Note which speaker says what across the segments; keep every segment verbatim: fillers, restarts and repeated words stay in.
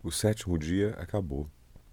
Speaker 1: O sétimo dia acabou.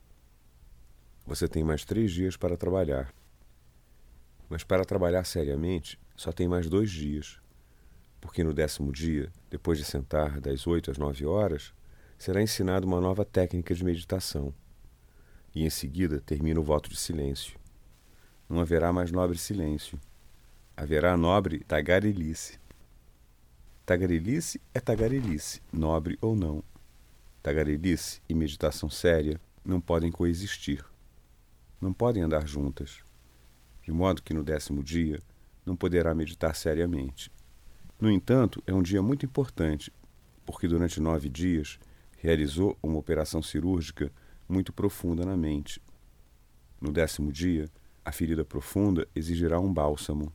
Speaker 1: Você tem mais três dias para trabalhar. Mas para trabalhar seriamente, só tem mais dois dias, porque no décimo dia, depois de sentar das oito às nove horas, será ensinada uma nova técnica de meditação. E em seguida termina o voto de silêncio. Não haverá mais nobre silêncio. Haverá nobre tagarelice. Tagarelice é tagarelice, nobre ou não. Tagarelice e meditação séria não podem coexistir. Não podem andar juntas. De modo que no décimo dia não poderá meditar seriamente. No entanto, é um dia muito importante, porque durante nove dias realizou uma operação cirúrgica muito profunda na mente. No décimo dia, a ferida profunda exigirá um bálsamo.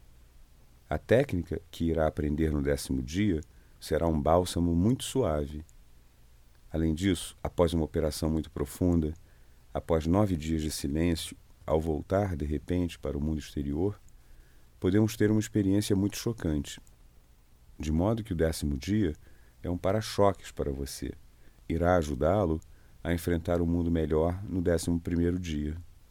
Speaker 1: A técnica que irá aprender no décimo dia será um bálsamo muito suave. Além disso, após uma operação muito profunda, após nove dias de silêncio, ao voltar, de repente, para o mundo exterior, podemos ter uma experiência muito chocante. De modo que o décimo dia é um para-choques para você. Irá ajudá-lo a enfrentar o mundo melhor no décimo primeiro dia.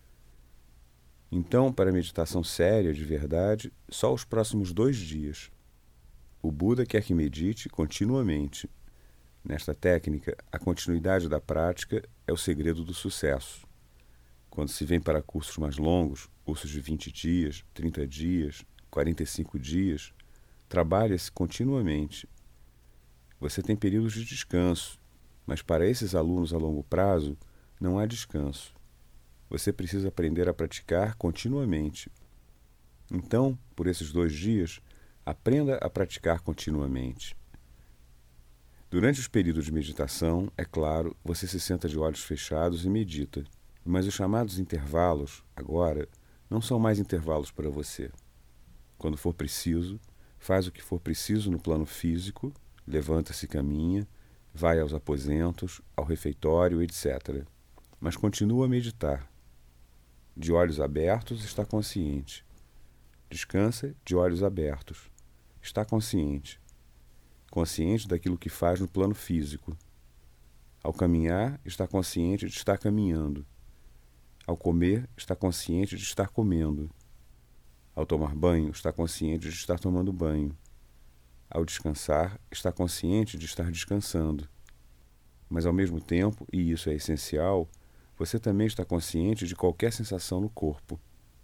Speaker 1: Então, para a meditação séria, de verdade, só os próximos dois dias. O Buda quer que medite continuamente. Nesta técnica, a continuidade da prática é o segredo do sucesso. Quando se vem para cursos mais longos, cursos de vinte dias, trinta dias, quarenta e cinco dias, trabalha-se continuamente. Você tem períodos de descanso, mas para esses alunos a longo prazo não há descanso. Você precisa aprender a praticar continuamente. Então, por esses dois dias, aprenda a praticar continuamente. Durante os períodos de meditação, é claro, você se senta de olhos fechados e medita. Mas os chamados intervalos, agora, não são mais intervalos para você. Quando for preciso, faz o que for preciso no plano físico, levanta-se e caminha, vai aos aposentos, ao refeitório, etcétera. Mas continua a meditar. De olhos abertos, está consciente. Descansa de olhos abertos. Está consciente. Consciente daquilo que faz no plano físico. Ao caminhar, está consciente de estar caminhando. Ao comer, está consciente de estar comendo. Ao tomar banho, está consciente de estar tomando banho. Ao descansar, está consciente de estar descansando. Mas ao mesmo tempo, e isso é essencial, você também está consciente de qualquer sensação no corpo.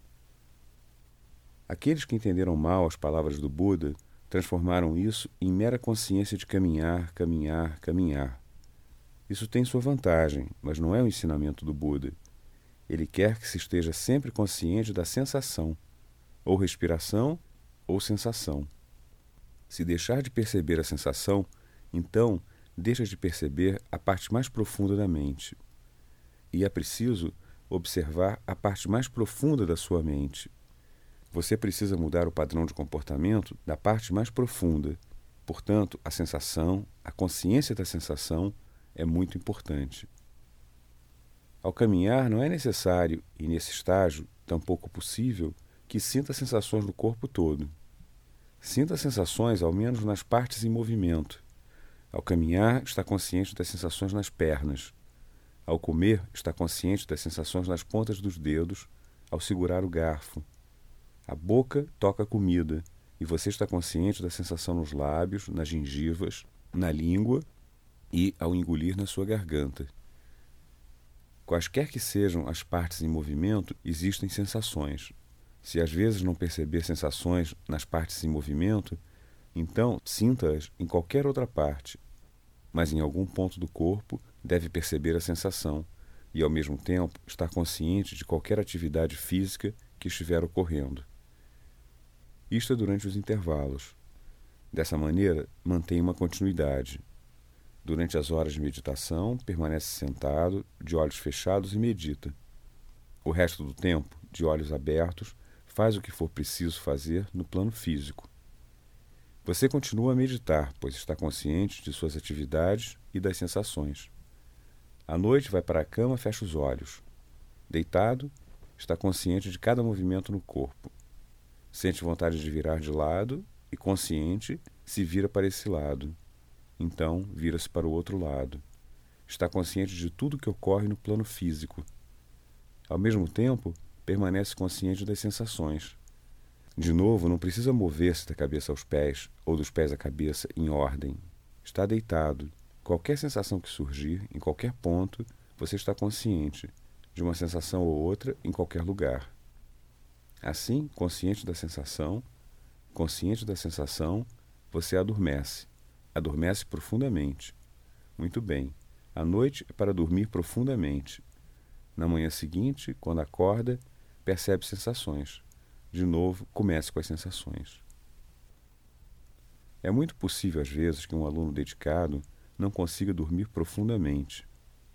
Speaker 1: Aqueles que entenderam mal as palavras do Buda transformaram isso em mera consciência de caminhar, caminhar, caminhar. Isso tem sua vantagem, mas não é o ensinamento do Buda. Ele quer que se esteja sempre consciente da sensação, ou respiração, ou sensação. Se deixar de perceber a sensação, então deixa de perceber a parte mais profunda da mente. E é preciso observar a parte mais profunda da sua mente. Você precisa mudar o padrão de comportamento da parte mais profunda. Portanto, a sensação, a consciência da sensação é muito importante. Ao caminhar, não é necessário, e nesse estágio, tampouco possível, que sinta sensações no corpo todo. Sinta sensações, ao menos, nas partes em movimento. Ao caminhar, está consciente das sensações nas pernas. Ao comer, está consciente das sensações nas pontas dos dedos, ao segurar o garfo. A boca toca a comida, e você está consciente da sensação nos lábios, nas gengivas, na língua e ao engolir na sua garganta. Quaisquer que sejam as partes em movimento, existem sensações. Se às vezes não perceber sensações nas partes em movimento, então sinta-as em qualquer outra parte, mas em algum ponto do corpo deve perceber a sensação e, ao mesmo tempo, estar consciente de qualquer atividade física que estiver ocorrendo. Isto é durante os intervalos. Dessa maneira, mantém uma continuidade. Durante as horas de meditação, permanece sentado, de olhos fechados e medita. O resto do tempo, de olhos abertos, faz o que for preciso fazer no plano físico. Você continua a meditar, pois está consciente de suas atividades e das sensações. À noite, vai para a cama e fecha os olhos. Deitado, está consciente de cada movimento no corpo. Sente vontade de virar de lado e, consciente, se vira para esse lado. Então, vira-se para o outro lado. Está consciente de tudo que ocorre no plano físico. Ao mesmo tempo, permanece consciente das sensações. De novo, não precisa mover-se da cabeça aos pés ou dos pés à cabeça em ordem. Está deitado. Qualquer sensação que surgir, em qualquer ponto, você está consciente de uma sensação ou outra em qualquer lugar. Assim, consciente da sensação, consciente da sensação, você adormece. Adormece profundamente. Muito bem. A noite é para dormir profundamente. Na manhã seguinte, quando acorda, percebe sensações. De novo, comece com as sensações. É muito possível, às vezes, que um aluno dedicado não consiga dormir profundamente.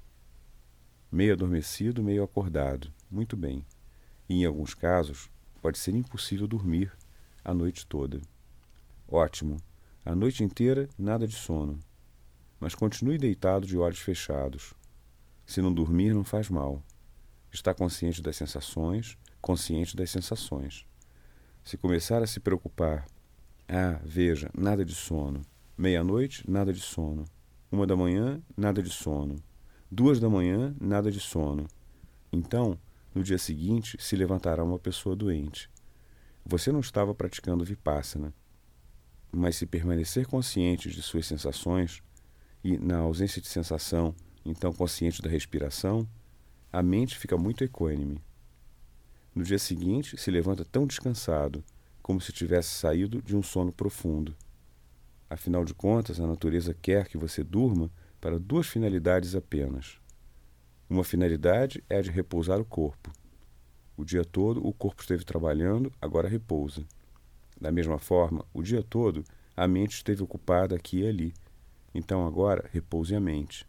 Speaker 1: Meio adormecido, meio acordado. Muito bem. E, em alguns casos, pode ser impossível dormir a noite toda. Ótimo. A noite inteira, nada de sono. Mas continue deitado de olhos fechados. Se não dormir, não faz mal. Está consciente das sensações, consciente das sensações. Se começar a se preocupar, ah, veja, nada de sono. Meia-noite, nada de sono. Uma da manhã, nada de sono. Duas da manhã, nada de sono. Então, no dia seguinte, se levantará uma pessoa doente. Você não estava praticando Vipassana. Mas se permanecer consciente de suas sensações, e, na ausência de sensação, então consciente da respiração, a mente fica muito equânime. No dia seguinte, se levanta tão descansado, como se tivesse saído de um sono profundo. Afinal de contas, a natureza quer que você durma para duas finalidades apenas. Uma finalidade é a de repousar o corpo. O dia todo o corpo esteve trabalhando, agora repousa. Da mesma forma, o dia todo a mente esteve ocupada aqui e ali. Então agora repouse a mente.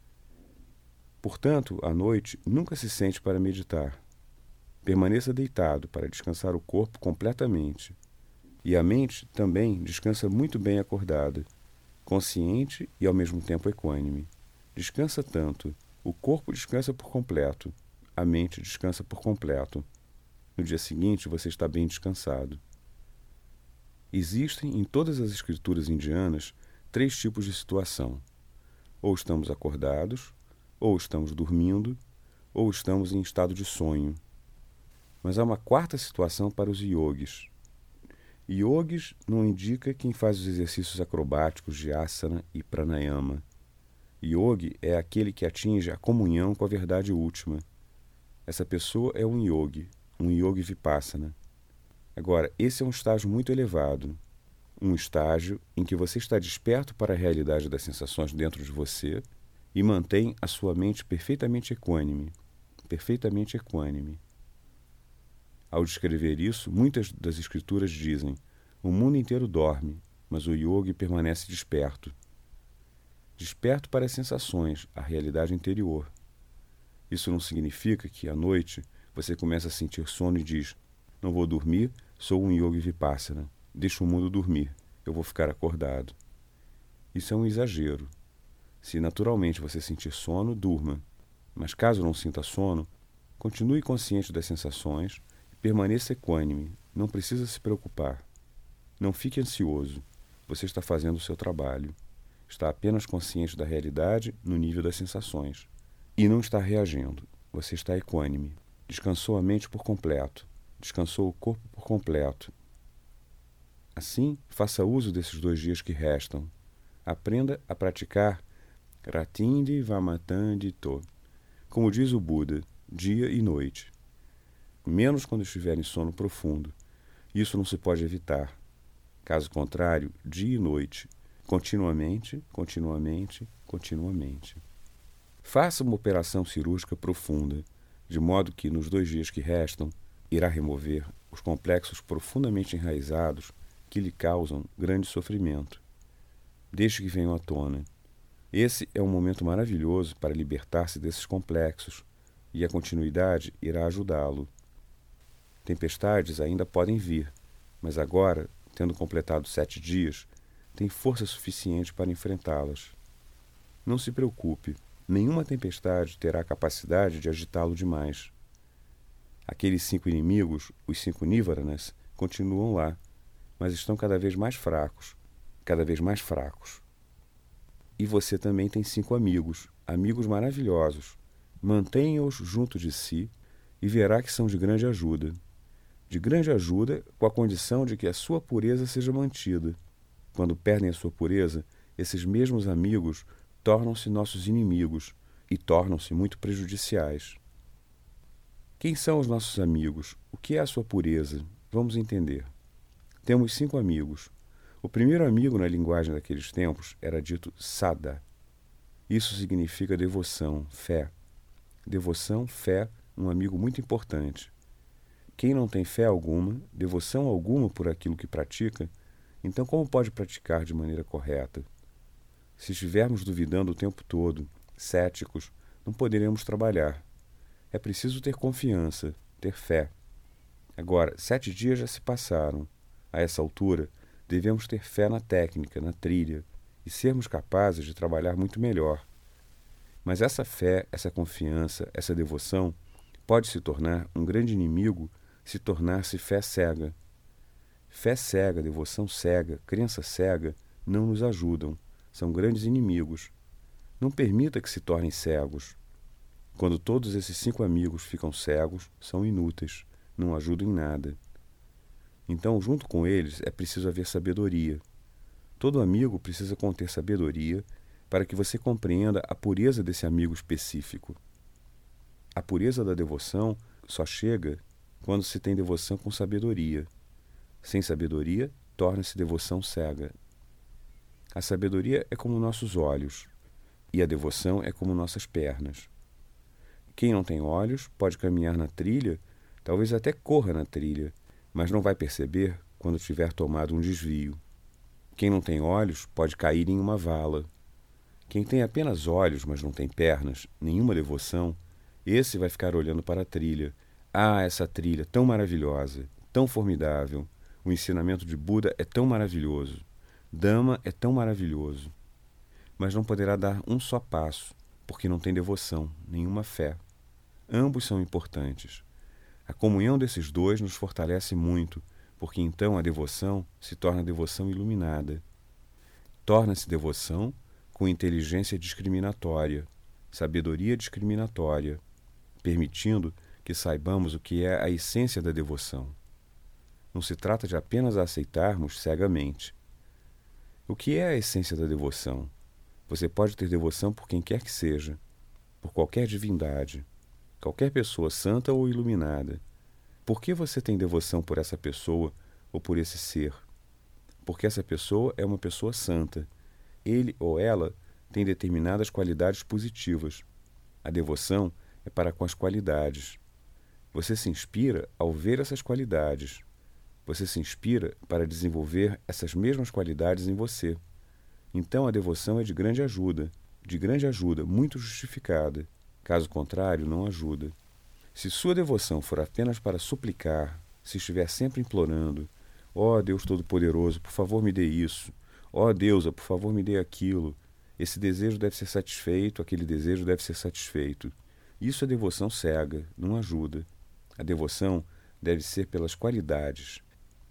Speaker 1: Portanto, à noite, nunca se sente para meditar. Permaneça deitado para descansar o corpo completamente. E a mente também descansa muito bem acordada, consciente e ao mesmo tempo equânime. Descansa tanto. O corpo descansa por completo. A mente descansa por completo. No dia seguinte, você está bem descansado. Existem em todas as escrituras indianas três tipos de situação. Ou estamos acordados, ou estamos dormindo, ou estamos em estado de sonho. Mas há uma quarta situação para os yogis. Yogis não indica quem faz os exercícios acrobáticos de asana e pranayama. Yogi é aquele que atinge a comunhão com a verdade última. Essa pessoa é um yogi, um yogi vipassana. Agora, esse é um estágio muito elevado, um estágio em que você está desperto para a realidade das sensações dentro de você e mantém a sua mente perfeitamente equânime, perfeitamente equânime. Ao descrever isso, muitas das escrituras dizem: o mundo inteiro dorme, mas o yogi permanece desperto. Desperto para as sensações, a realidade interior. Isso não significa que, à noite, você começa a sentir sono e diz: não vou dormir, sou um yogi vipassana. Deixa o mundo dormir, eu vou ficar acordado. Isso é um exagero. Se naturalmente você sentir sono, durma. Mas caso não sinta sono, continue consciente das sensações e permaneça equânime. Não precisa se preocupar. Não fique ansioso. Você está fazendo o seu trabalho. Está apenas consciente da realidade no nível das sensações. E não está reagindo. Você está equânime. Descansou a mente por completo. Descansou o corpo por completo. Assim, faça uso desses dois dias que restam. Aprenda a praticar Ratindi Vamatandi To, como diz o Buda, dia e noite. Menos quando estiver em sono profundo. Isso não se pode evitar. Caso contrário, dia e noite, continuamente, continuamente, continuamente. Faça uma operação cirúrgica profunda, de modo que, nos dois dias que restam, irá remover os complexos profundamente enraizados que lhe causam grande sofrimento. Deixe que venham à tona. Esse é um momento maravilhoso para libertar-se desses complexos, e a continuidade irá ajudá-lo. Tempestades ainda podem vir, mas agora, tendo completado sete dias, tem força suficiente para enfrentá-las. Não se preocupe, nenhuma tempestade terá a capacidade de agitá-lo demais. Aqueles cinco inimigos, os cinco Nivaranas, continuam lá, mas estão cada vez mais fracos, cada vez mais fracos. E você também tem cinco amigos, amigos maravilhosos. Mantenha-os junto de si e verá que são de grande ajuda. De grande ajuda, com a condição de que a sua pureza seja mantida. Quando perdem a sua pureza, esses mesmos amigos tornam-se nossos inimigos e tornam-se muito prejudiciais. Quem são os nossos amigos? O que é a sua pureza? Vamos entender. Temos cinco amigos. O primeiro amigo, na linguagem daqueles tempos, era dito sada. Isso significa devoção, fé. Devoção, fé, um amigo muito importante. Quem não tem fé alguma, devoção alguma por aquilo que pratica, então como pode praticar de maneira correta? Se estivermos duvidando o tempo todo, céticos, não poderemos trabalhar. É preciso ter confiança, ter fé. Agora, sete dias já se passaram. A essa altura, devemos ter fé na técnica, na trilha, e sermos capazes de trabalhar muito melhor. Mas essa fé, essa confiança, essa devoção pode se tornar um grande inimigo se tornar-se fé cega. Fé cega, devoção cega, crença cega não nos ajudam, são grandes inimigos. Não permita que se tornem cegos. Quando todos esses cinco amigos ficam cegos, são inúteis, não ajudam em nada. Então, junto com eles, é preciso haver sabedoria. Todo amigo precisa conter sabedoria para que você compreenda a pureza desse amigo específico. A pureza da devoção só chega quando se tem devoção com sabedoria. Sem sabedoria, torna-se devoção cega. A sabedoria é como nossos olhos, e a devoção é como nossas pernas. Quem não tem olhos pode caminhar na trilha, talvez até corra na trilha, mas não vai perceber quando tiver tomado um desvio. Quem não tem olhos pode cair em uma vala. Quem tem apenas olhos, mas não tem pernas, nenhuma devoção, esse vai ficar olhando para a trilha. Ah, essa trilha tão maravilhosa, tão formidável. O ensinamento de Buda é tão maravilhoso. Dhamma é tão maravilhoso. Mas não poderá dar um só passo, porque não tem devoção, nenhuma fé. Ambos são importantes. A comunhão desses dois nos fortalece muito, porque então a devoção se torna devoção iluminada. Torna-se devoção com inteligência discriminatória, sabedoria discriminatória, permitindo que saibamos o que é a essência da devoção. Não se trata de apenas a aceitarmos cegamente. O que é a essência da devoção? Você pode ter devoção por quem quer que seja, por qualquer divindade, qualquer pessoa santa ou iluminada. Por que você tem devoção por essa pessoa ou por esse ser? Porque essa pessoa é uma pessoa santa. Ele ou ela tem determinadas qualidades positivas. A devoção é para com as qualidades. Você se inspira ao ver essas qualidades. Você se inspira para desenvolver essas mesmas qualidades em você. Então a devoção é de grande ajuda, de grande ajuda, muito justificada. Caso contrário, não ajuda. Se sua devoção for apenas para suplicar, se estiver sempre implorando, ó Deus Todo-Poderoso, por favor me dê isso, ó Deusa, por favor me dê aquilo, esse desejo deve ser satisfeito, aquele desejo deve ser satisfeito. Isso é devoção cega, não ajuda. A devoção deve ser pelas qualidades.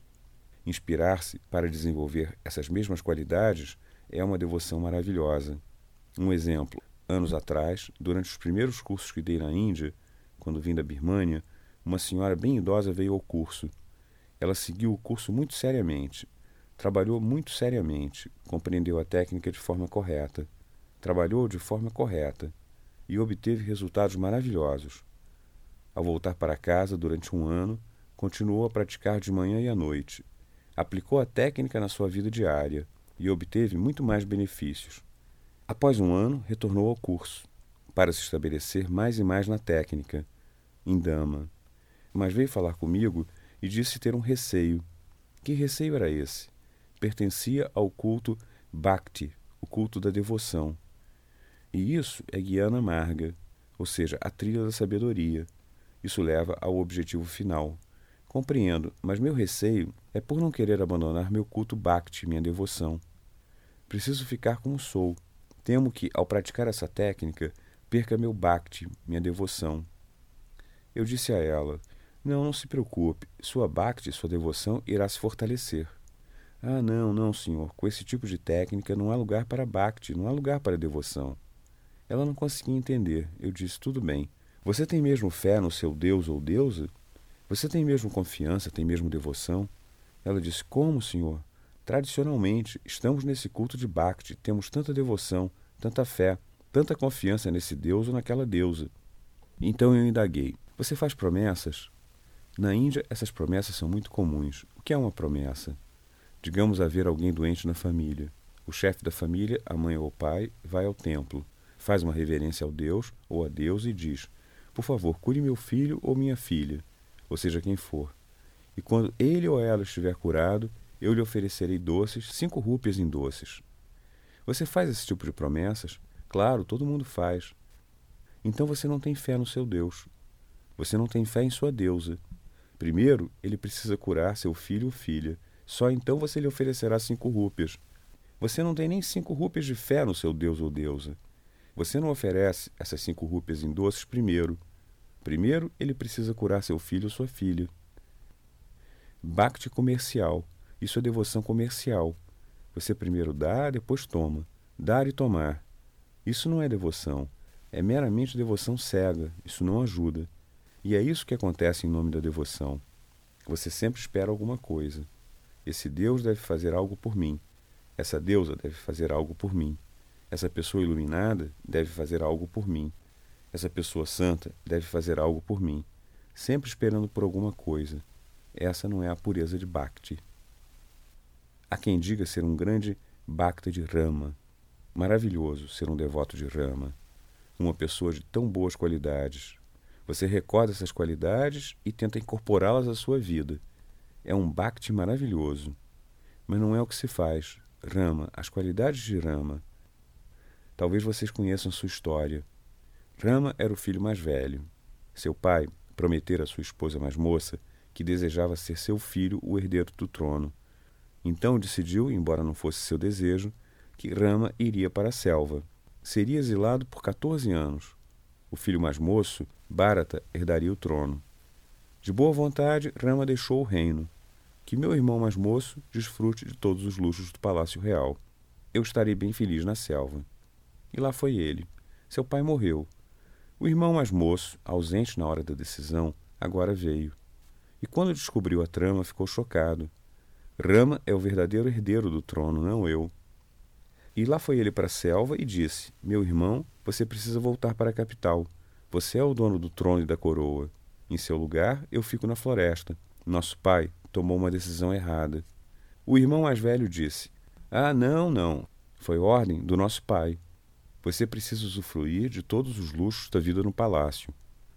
Speaker 1: Inspirar-se para desenvolver essas mesmas qualidades é uma devoção maravilhosa. Um exemplo, anos atrás, durante os primeiros cursos que dei na Índia, quando vim da Birmânia, uma senhora bem idosa veio ao curso. Ela seguiu o curso muito seriamente, trabalhou muito seriamente, compreendeu a técnica de forma correta, trabalhou de forma correta e obteve resultados maravilhosos. Ao voltar para casa durante um ano, continuou a praticar de manhã e à noite. Aplicou a técnica na sua vida diária e obteve muito mais benefícios. Após um ano, retornou ao curso, para se estabelecer mais e mais na técnica, em Dhamma. Mas veio falar comigo e disse ter um receio. Que receio era esse? Pertencia ao culto Bhakti, o culto da devoção. E isso é Jnana Marga, ou seja, a trilha da sabedoria. Isso leva ao objetivo final. Compreendo, mas meu receio é por não querer abandonar meu culto Bhakti, minha devoção. Preciso ficar como sou. Temo que, ao praticar essa técnica, perca meu Bhakti, minha devoção. Eu disse a ela, não, não se preocupe, sua Bhakti, sua devoção, irá se fortalecer. Ah, não, não, senhor, com esse tipo de técnica não há lugar para Bhakti, não há lugar para devoção. Ela não conseguia entender. Eu disse, tudo bem. Você tem mesmo fé no seu Deus ou deusa? Você tem mesmo confiança, tem mesmo devoção? Ela disse, como, senhor? Tradicionalmente, estamos nesse culto de Bhakti, temos tanta devoção, tanta fé, tanta confiança nesse Deus ou naquela deusa. Então eu indaguei, você faz promessas? Na Índia, essas promessas são muito comuns. O que é uma promessa? Digamos haver alguém doente na família. O chefe da família, a mãe ou o pai, vai ao templo, faz uma reverência ao Deus ou a deusa e diz, por favor, cure meu filho ou minha filha, ou seja, quem for. E quando ele ou ela estiver curado, eu lhe oferecerei doces, cinco rúpias em doces. Você faz esse tipo de promessas? Claro, todo mundo faz. Então você não tem fé no seu Deus. Você não tem fé em sua deusa. Primeiro, ele precisa curar seu filho ou filha. Só então você lhe oferecerá cinco rúpias. Você não tem nem cinco rúpias de fé no seu Deus ou deusa. Você não oferece essas cinco rúpias em doces primeiro. Primeiro, ele precisa curar seu filho ou sua filha. Bhakti comercial. Isso é devoção comercial. Você primeiro dá, depois toma. Dar e tomar. Isso não é devoção. É meramente devoção cega. Isso não ajuda. E é isso que acontece em nome da devoção. Você sempre espera alguma coisa. Esse Deus deve fazer algo por mim. Essa deusa deve fazer algo por mim. Essa pessoa iluminada deve fazer algo por mim. Essa pessoa santa deve fazer algo por mim. Sempre esperando por alguma coisa. Essa não é a pureza de Bhakti. Há quem diga ser um grande Bhakta de Rama. Maravilhoso ser um devoto de Rama. Uma pessoa de tão boas qualidades. Você recorda essas qualidades e tenta incorporá-las à sua vida. É um Bhakti maravilhoso. Mas não é o que se faz. Rama, as qualidades de Rama. Talvez vocês conheçam sua história. Rama era o filho mais velho. Seu pai prometera à sua esposa mais moça que desejava ser seu filho o herdeiro do trono. Então decidiu, embora não fosse seu desejo, que Rama iria para a selva. Seria exilado por quatorze anos. O filho mais moço, Bharata, herdaria o trono. De boa vontade, Rama deixou o reino. Que meu irmão mais moço desfrute de todos os luxos do palácio real. Eu estarei bem feliz na selva. E lá foi ele. Seu pai morreu. O irmão mais moço, ausente na hora da decisão, agora veio. E quando descobriu a trama, ficou chocado. Rama é o verdadeiro herdeiro do trono, não eu. E lá foi ele para a selva e disse, meu irmão, você precisa voltar para a capital. Você é o dono do trono e da coroa. Em seu lugar, eu fico na floresta. Nosso pai tomou uma decisão errada. O irmão mais velho disse, ah, não, não. Foi ordem do nosso pai. Você precisa usufruir de todos os luxos da vida no palácio.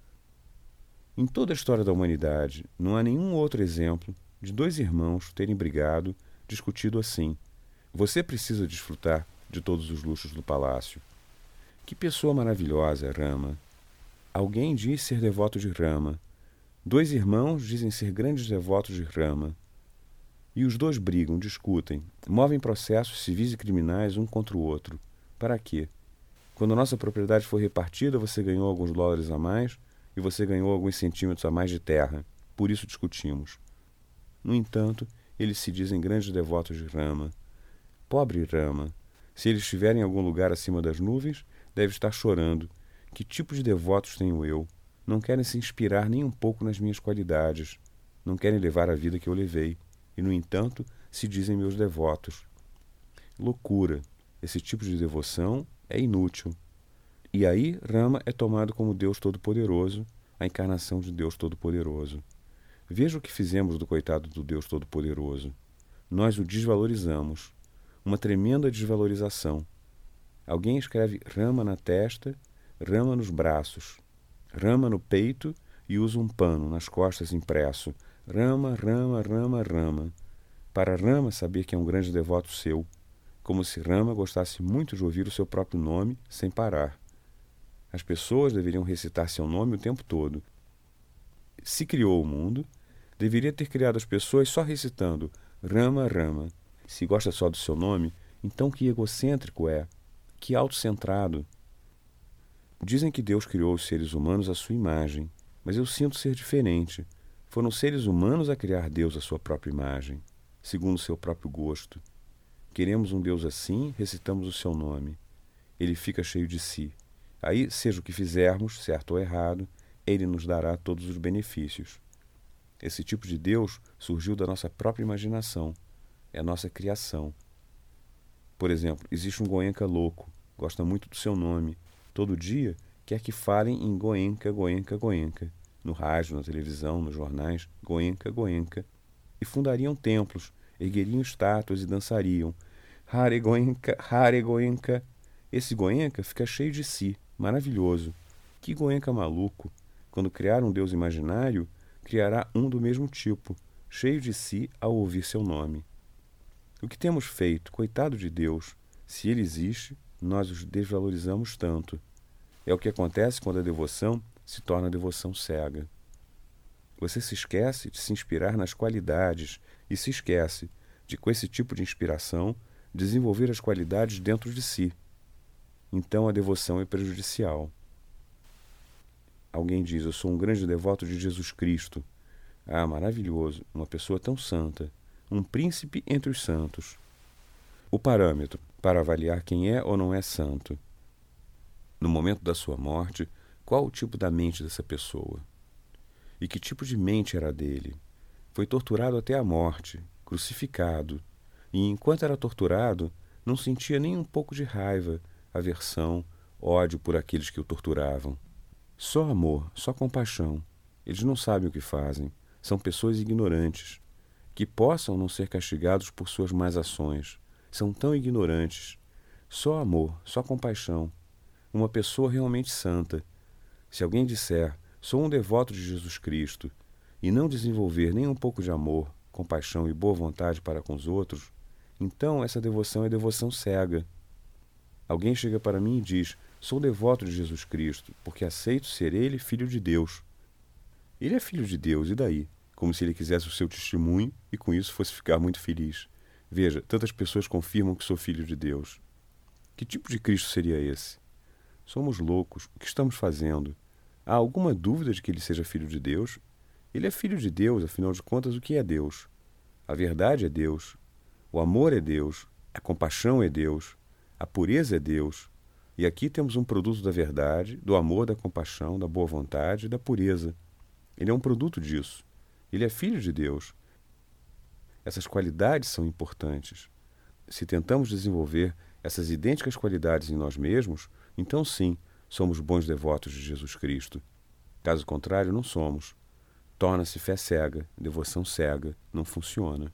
Speaker 1: Em toda a história da humanidade, não há nenhum outro exemplo de dois irmãos terem brigado, discutido assim. Você precisa desfrutar de todos os luxos do palácio. Que pessoa maravilhosa é Rama. Alguém diz ser devoto de Rama. Dois irmãos dizem ser grandes devotos de Rama. E os dois brigam, discutem, movem processos civis e criminais um contra o outro. Para quê? Quando a nossa propriedade foi repartida, você ganhou alguns dólares a mais e você ganhou alguns centímetros a mais de terra. Por isso discutimos. No entanto, eles se dizem grandes devotos de Rama. Pobre Rama, se ele estiver em algum lugar acima das nuvens, deve estar chorando. Que tipo de devotos tenho eu? Não querem se inspirar nem um pouco nas minhas qualidades. Não querem levar a vida que eu levei. E, no entanto, se dizem meus devotos. Loucura! Esse tipo de devoção é inútil. E aí, Rama é tomado como Deus Todo-Poderoso, a encarnação de Deus Todo-Poderoso. Veja o que fizemos do coitado do Deus Todo-Poderoso. Nós o desvalorizamos. Uma tremenda desvalorização. Alguém escreve Rama na testa, Rama nos braços, Rama no peito e usa um pano nas costas impresso. Rama, Rama, Rama, Rama. Para Rama saber que é um grande devoto seu, como se Rama gostasse muito de ouvir o seu próprio nome sem parar. As pessoas deveriam recitar seu nome o tempo todo. Se criou o mundo, deveria ter criado as pessoas só recitando Rama, Rama. Se gosta só do seu nome, então que egocêntrico é, que autocentrado. Dizem que Deus criou os seres humanos à sua imagem, mas eu sinto ser diferente. Foram seres humanos a criar Deus à sua própria imagem. segundo seu próprio gosto. Queremos um Deus assim, recitamos o seu nome. Ele fica cheio de si. Aí, seja o que fizermos, certo ou errado, ele nos dará todos os benefícios. Esse tipo de Deus surgiu da nossa própria imaginação. É a nossa criação. Por exemplo, existe um Goenka louco, gosta muito do seu nome. Todo dia quer que falem em Goenka, Goenka, Goenka. No rádio, na televisão, nos jornais, Goenka, Goenka. E fundariam templos, ergueriam estátuas e dançariam. Hare Goenka, Hare Goenka. Esse Goenka fica cheio de si, maravilhoso. Que Goenka maluco! Quando criar um Deus imaginário, criará um do mesmo tipo, cheio de si ao ouvir seu nome. O que temos feito, coitado de Deus, se ele existe, nós os desvalorizamos tanto. É o que acontece quando a devoção se torna devoção cega. Você se esquece de se inspirar nas qualidades e se esquece de, com esse tipo de inspiração, desenvolver as qualidades dentro de si. Então a devoção é prejudicial. Alguém diz, eu sou um grande devoto de Jesus Cristo. Ah, maravilhoso, uma pessoa tão santa, um príncipe entre os santos. O parâmetro para avaliar quem é ou não é santo. No momento da sua morte, qual o tipo da mente dessa pessoa? E que tipo de mente era dele? Foi torturado até a morte, crucificado, e enquanto era torturado, não sentia nem um pouco de raiva, aversão, ódio por aqueles que o torturavam. Só amor, só compaixão. Eles não sabem o que fazem. São pessoas ignorantes. Que possam não ser castigados por suas más ações. São tão ignorantes. Só amor, só compaixão. Uma pessoa realmente santa. Se alguém disser, sou um devoto de Jesus Cristo, e não desenvolver nem um pouco de amor, compaixão e boa vontade para com os outros, então essa devoção é devoção cega. Alguém chega para mim e diz, sou devoto de Jesus Cristo, porque aceito ser ele filho de Deus. Ele é filho de Deus, e daí? Como se ele quisesse o seu testemunho e com isso fosse ficar muito feliz. Veja, tantas pessoas confirmam que sou filho de Deus. Que tipo de Cristo seria esse? Somos loucos. O que estamos fazendo? Há alguma dúvida de que ele seja filho de Deus? Ele é filho de Deus, afinal de contas, o que é Deus? A verdade é Deus. O amor é Deus. A compaixão é Deus. A pureza é Deus. E aqui temos um produto da verdade, do amor, da compaixão, da boa vontade e da pureza. Ele é um produto disso. Ele é filho de Deus. Essas qualidades são importantes. Se tentamos desenvolver essas idênticas qualidades em nós mesmos, então sim, somos bons devotos de Jesus Cristo. Caso contrário, não somos. Torna-se fé cega, devoção cega, não funciona.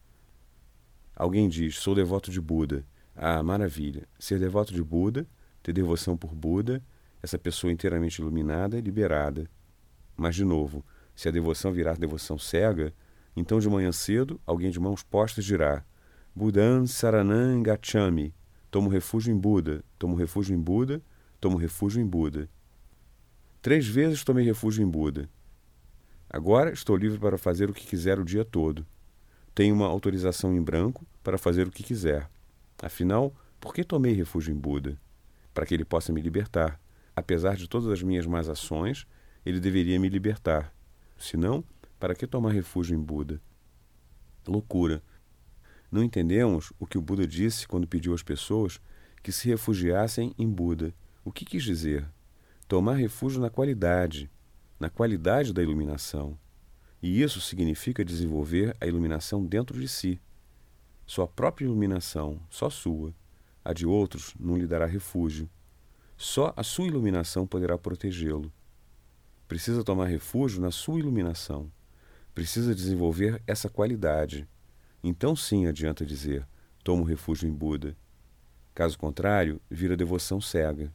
Speaker 1: Alguém diz, sou devoto de Buda. Ah, maravilha. Ser devoto de Buda, ter devoção por Buda, essa pessoa inteiramente iluminada e liberada. Mas, de novo, se a devoção virar devoção cega, então de manhã cedo, alguém de mãos postas dirá, Buddham Saranam Gacchami, tomo refúgio em Buda, tomo refúgio em Buda, tomo refúgio em Buda. Três vezes tomei refúgio em Buda. Agora estou livre para fazer o que quiser o dia todo. Tenho uma autorização em branco para fazer o que quiser. Afinal, por que tomei refúgio em Buda? Para que ele possa me libertar. Apesar de todas as minhas más ações, ele deveria me libertar. Se não, para que tomar refúgio em Buda? Loucura. Não entendemos o que o Buda disse quando pediu às pessoas que se refugiassem em Buda. O que quis dizer? Tomar refúgio na qualidade, na qualidade da iluminação. E isso significa desenvolver a iluminação dentro de si. Sua própria iluminação, só sua. A de outros não lhe dará refúgio. Só a sua iluminação poderá protegê-lo. Precisa tomar refúgio na sua iluminação. Precisa desenvolver essa qualidade. Então sim adianta dizer, tomo refúgio em Buda. Caso contrário, vira devoção cega.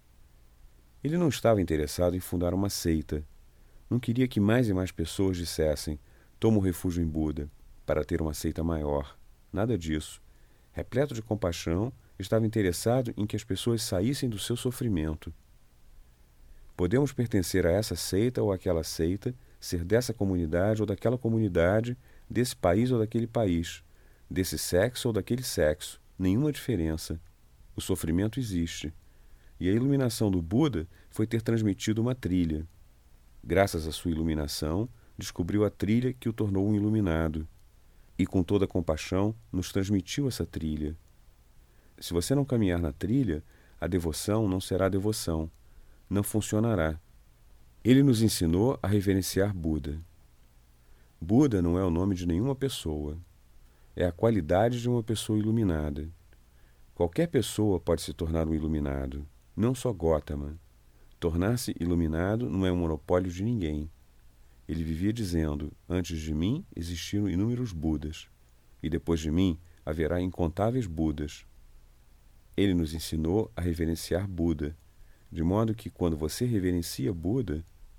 Speaker 1: Ele não estava interessado em fundar uma seita. Não queria que mais e mais pessoas dissessem, tomo refúgio em Buda, para ter uma seita maior. Nada disso. Repleto de compaixão, estava interessado em que as pessoas saíssem do seu sofrimento. Podemos pertencer a essa seita ou àquela seita, ser dessa comunidade ou daquela comunidade, desse país ou daquele país, desse sexo ou daquele sexo, nenhuma diferença. O sofrimento existe. E a iluminação do Buda foi ter transmitido uma trilha. Graças à sua iluminação, descobriu a trilha que o tornou um iluminado. e com toda compaixão nos transmitiu essa trilha. Se você não caminhar na trilha, a devoção não será devoção, não funcionará. Ele nos ensinou a reverenciar Buda. Buda não é o nome de nenhuma pessoa. É a qualidade de uma pessoa iluminada. Qualquer pessoa pode se tornar um iluminado, não só Gautama. Tornar-se iluminado não é um monopólio de ninguém. Ele vivia dizendo, antes de mim existiram inúmeros Budas, e depois de mim haverá incontáveis Budas. Ele nos ensinou a reverenciar Buda, de modo que quando você reverencia Buda,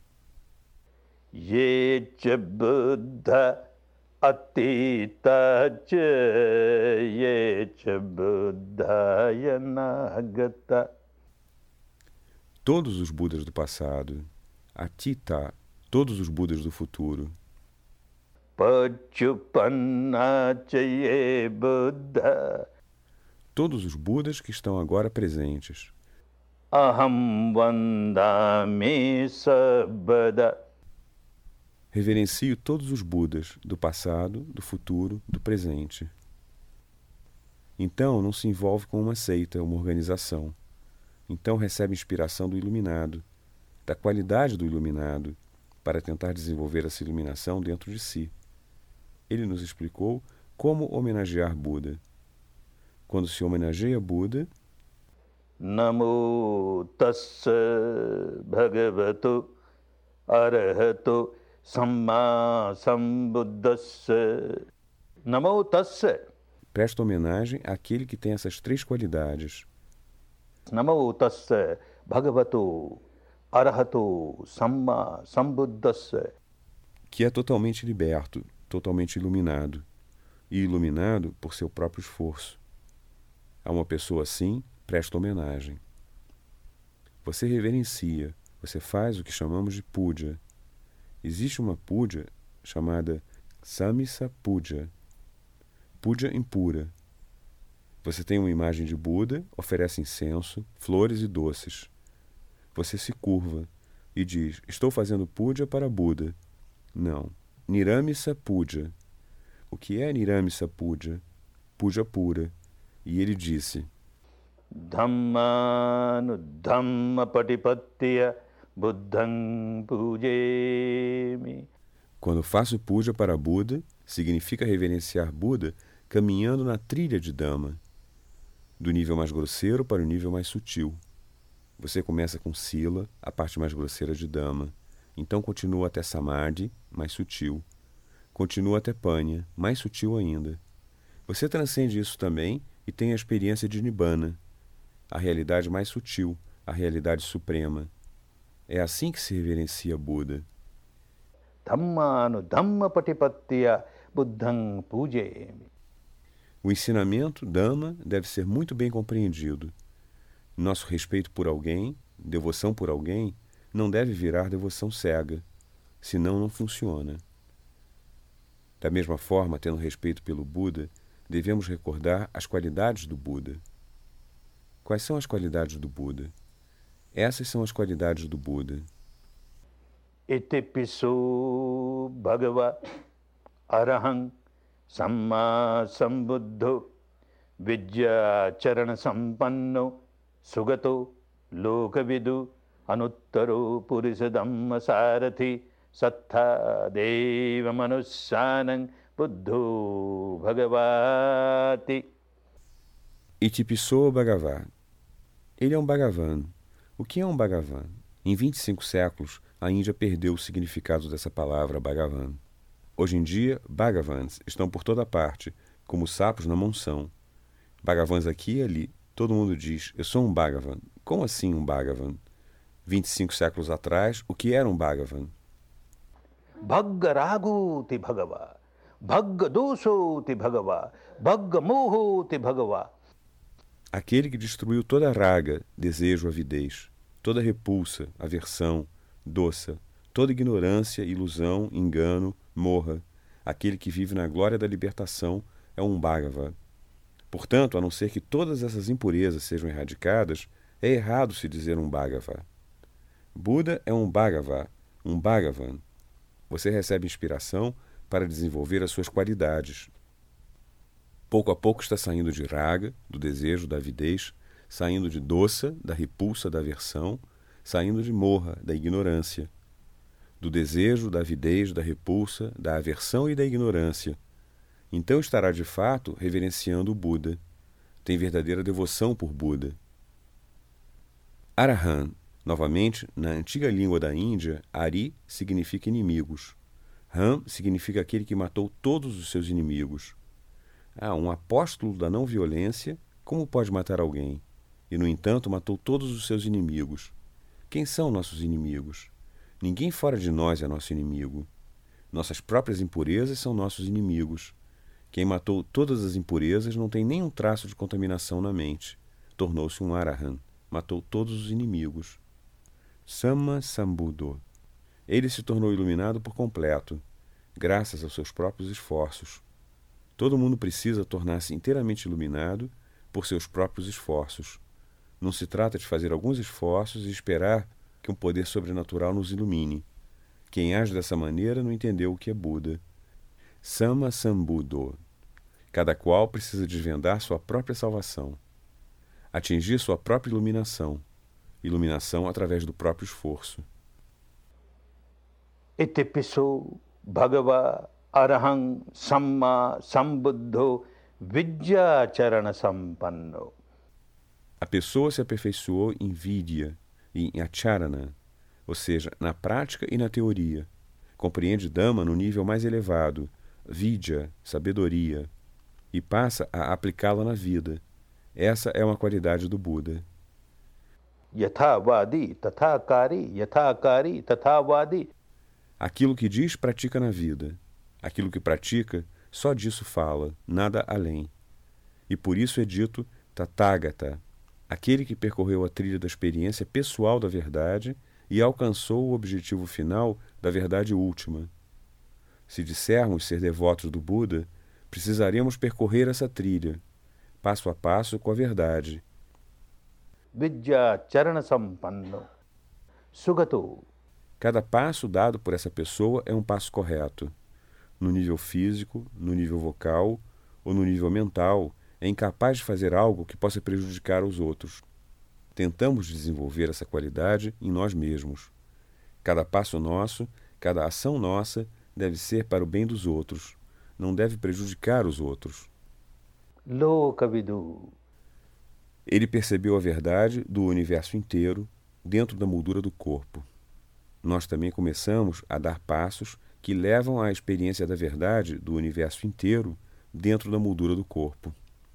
Speaker 2: Yecha Buddha Atita cha Yecha Buddha Yanagata.
Speaker 1: Todos os Budas do passado, Atita, todos os Budas do futuro,
Speaker 2: Pachupanna cha Ye Buddha,
Speaker 1: todos os Budas que estão agora presentes,
Speaker 2: Aham Vandami Sabada.
Speaker 1: Reverencio todos os Budas do passado, do futuro, do presente. Então não se envolve com uma seita, uma organização. Então recebe inspiração do iluminado, da qualidade do iluminado, para tentar desenvolver essa iluminação dentro de si. Ele nos explicou como homenagear Buda. Quando se homenageia Buda,
Speaker 2: Namo tassa bhagavato arahato samma sambuddhassa. Namo tassa.
Speaker 1: presta homenagem àquele que tem essas três qualidades.
Speaker 2: Namo tassa bhagavato arahato samma sambuddhassa.
Speaker 1: Que é totalmente liberto, totalmente iluminado, e iluminado por seu próprio esforço. A uma pessoa assim, presta homenagem. Você reverencia, você faz o que chamamos de puja. Existe uma puja chamada Samisa Puja, puja impura. Você tem uma imagem de Buda, oferece incenso, flores e doces. Você se curva e diz, estou fazendo puja para Buda. Não, Niramisa Puja. O que é Niramisa Puja? Puja pura. E ele disse,
Speaker 2: Dhammanu dhamma patipattiya buddham pujemi.
Speaker 1: quando faço puja para Buda, significa reverenciar Buda caminhando na trilha de Dhamma, do nível mais grosseiro para o nível mais sutil. Você começa com Sila, a parte mais grosseira de Dhamma, então continua até Samadhi, mais sutil. Continua até Panya, mais sutil ainda. Você transcende isso também e tem a experiência de Nibbana, a realidade mais sutil, a realidade suprema. É assim que se reverencia Buda.
Speaker 2: Dhammanu dhamma patipattiya buddham pujemi.
Speaker 1: O ensinamento, Dhamma, deve ser muito bem compreendido. Nosso respeito por alguém, devoção por alguém, não deve virar devoção cega, senão não funciona. Da mesma forma, tendo respeito pelo Buda, devemos recordar as qualidades do Buda. Quais são as qualidades do Buda? Essas são as qualidades do Buda.
Speaker 2: Itipiso bhagava araham samma sambuddho vidya charana sampanno sugato lokavidu anuttaro purisa dhamma sarathi sattha deva manussanam buddho bhagavati.
Speaker 1: Itipiso Bhagava. Ele é um Bhagavan. O que é um Bhagavan? Em vinte e cinco séculos, a Índia perdeu o significado dessa palavra Bhagavan. Hoje em dia, Bhagavans estão por toda parte, como sapos na monção. Bhagavans aqui e ali. Todo mundo diz, eu sou um Bhagavan. Como assim um Bhagavan? vinte e cinco séculos atrás, o que era um Bhagavan?
Speaker 2: Bhaggarago te bhagava, bhaggadoso te bhagava, bhaggamoho te bhagava.
Speaker 1: Aquele que destruiu toda raga, desejo, avidez, toda repulsa, aversão, doça, toda ignorância, ilusão, engano, morra. Aquele que vive na glória da libertação é um Bhagava. Portanto, a não ser que todas essas impurezas sejam erradicadas, é errado se dizer um Bhagava. Buda é um Bhagava, um Bhagavan. Você recebe inspiração para desenvolver as suas qualidades. Pouco a pouco está saindo de raga, do desejo, da avidez, saindo de doça, da repulsa, da aversão, saindo de morra, da ignorância. Do desejo, da avidez, da repulsa, da aversão e da ignorância. Então estará de fato reverenciando o Buda. Tem verdadeira devoção por Buda. Arahan, novamente, na antiga língua da Índia, Ari significa inimigos. Ram significa aquele que matou todos os seus inimigos. Ah, um apóstolo da não-violência, como pode matar alguém? E, no entanto, matou todos os seus inimigos. Quem são nossos inimigos? Ninguém fora de nós é nosso inimigo. Nossas próprias impurezas são nossos inimigos. Quem matou todas as impurezas não tem nenhum traço de contaminação na mente. Tornou-se um Arahan. Matou todos os inimigos. Samma Sambuddho. Ele se tornou iluminado por completo, graças aos seus próprios esforços. Todo mundo precisa tornar-se inteiramente iluminado por seus próprios esforços. Não se trata de fazer alguns esforços e esperar que um poder sobrenatural nos ilumine. Quem age dessa maneira não entendeu o que é Buda. Samma Sambuddho. Cada qual precisa desvendar sua própria salvação. Atingir sua própria iluminação. Iluminação através do próprio esforço.
Speaker 2: Itipiso Bhagava Arahang Samma Sambuddho Vidyacharana Sampanno.
Speaker 1: A pessoa se aperfeiçoou em vidya e em acharana, ou seja, na prática e na teoria. Compreende Dhamma no nível mais elevado, vidya, sabedoria, e passa a aplicá-la na vida. Essa é uma qualidade do Buda.
Speaker 2: Yathavadi tathakari yathakari tathavadi.
Speaker 1: Aquilo que diz, pratica na vida. Aquilo que pratica, só disso fala, nada além. E por isso é dito Tathagata, aquele que percorreu a trilha da experiência pessoal da verdade e alcançou o objetivo final da verdade última. Se dissermos ser devotos do Buda, precisaremos percorrer essa trilha, passo a passo com a verdade.
Speaker 2: Vidyacharana Sampanno. Sugato.
Speaker 1: Cada passo dado por essa pessoa é um passo correto. No nível físico, no nível vocal ou no nível mental, é incapaz de fazer algo que possa prejudicar os outros. Tentamos desenvolver essa qualidade em nós mesmos. Cada passo nosso, cada ação nossa deve ser para o bem dos outros, não deve prejudicar os outros.
Speaker 2: Lokavidu.
Speaker 1: Ele percebeu a verdade do universo inteiro dentro da moldura do corpo. Nós também começamos a dar passos que levam à experiência da verdade do universo inteiro dentro da moldura do corpo.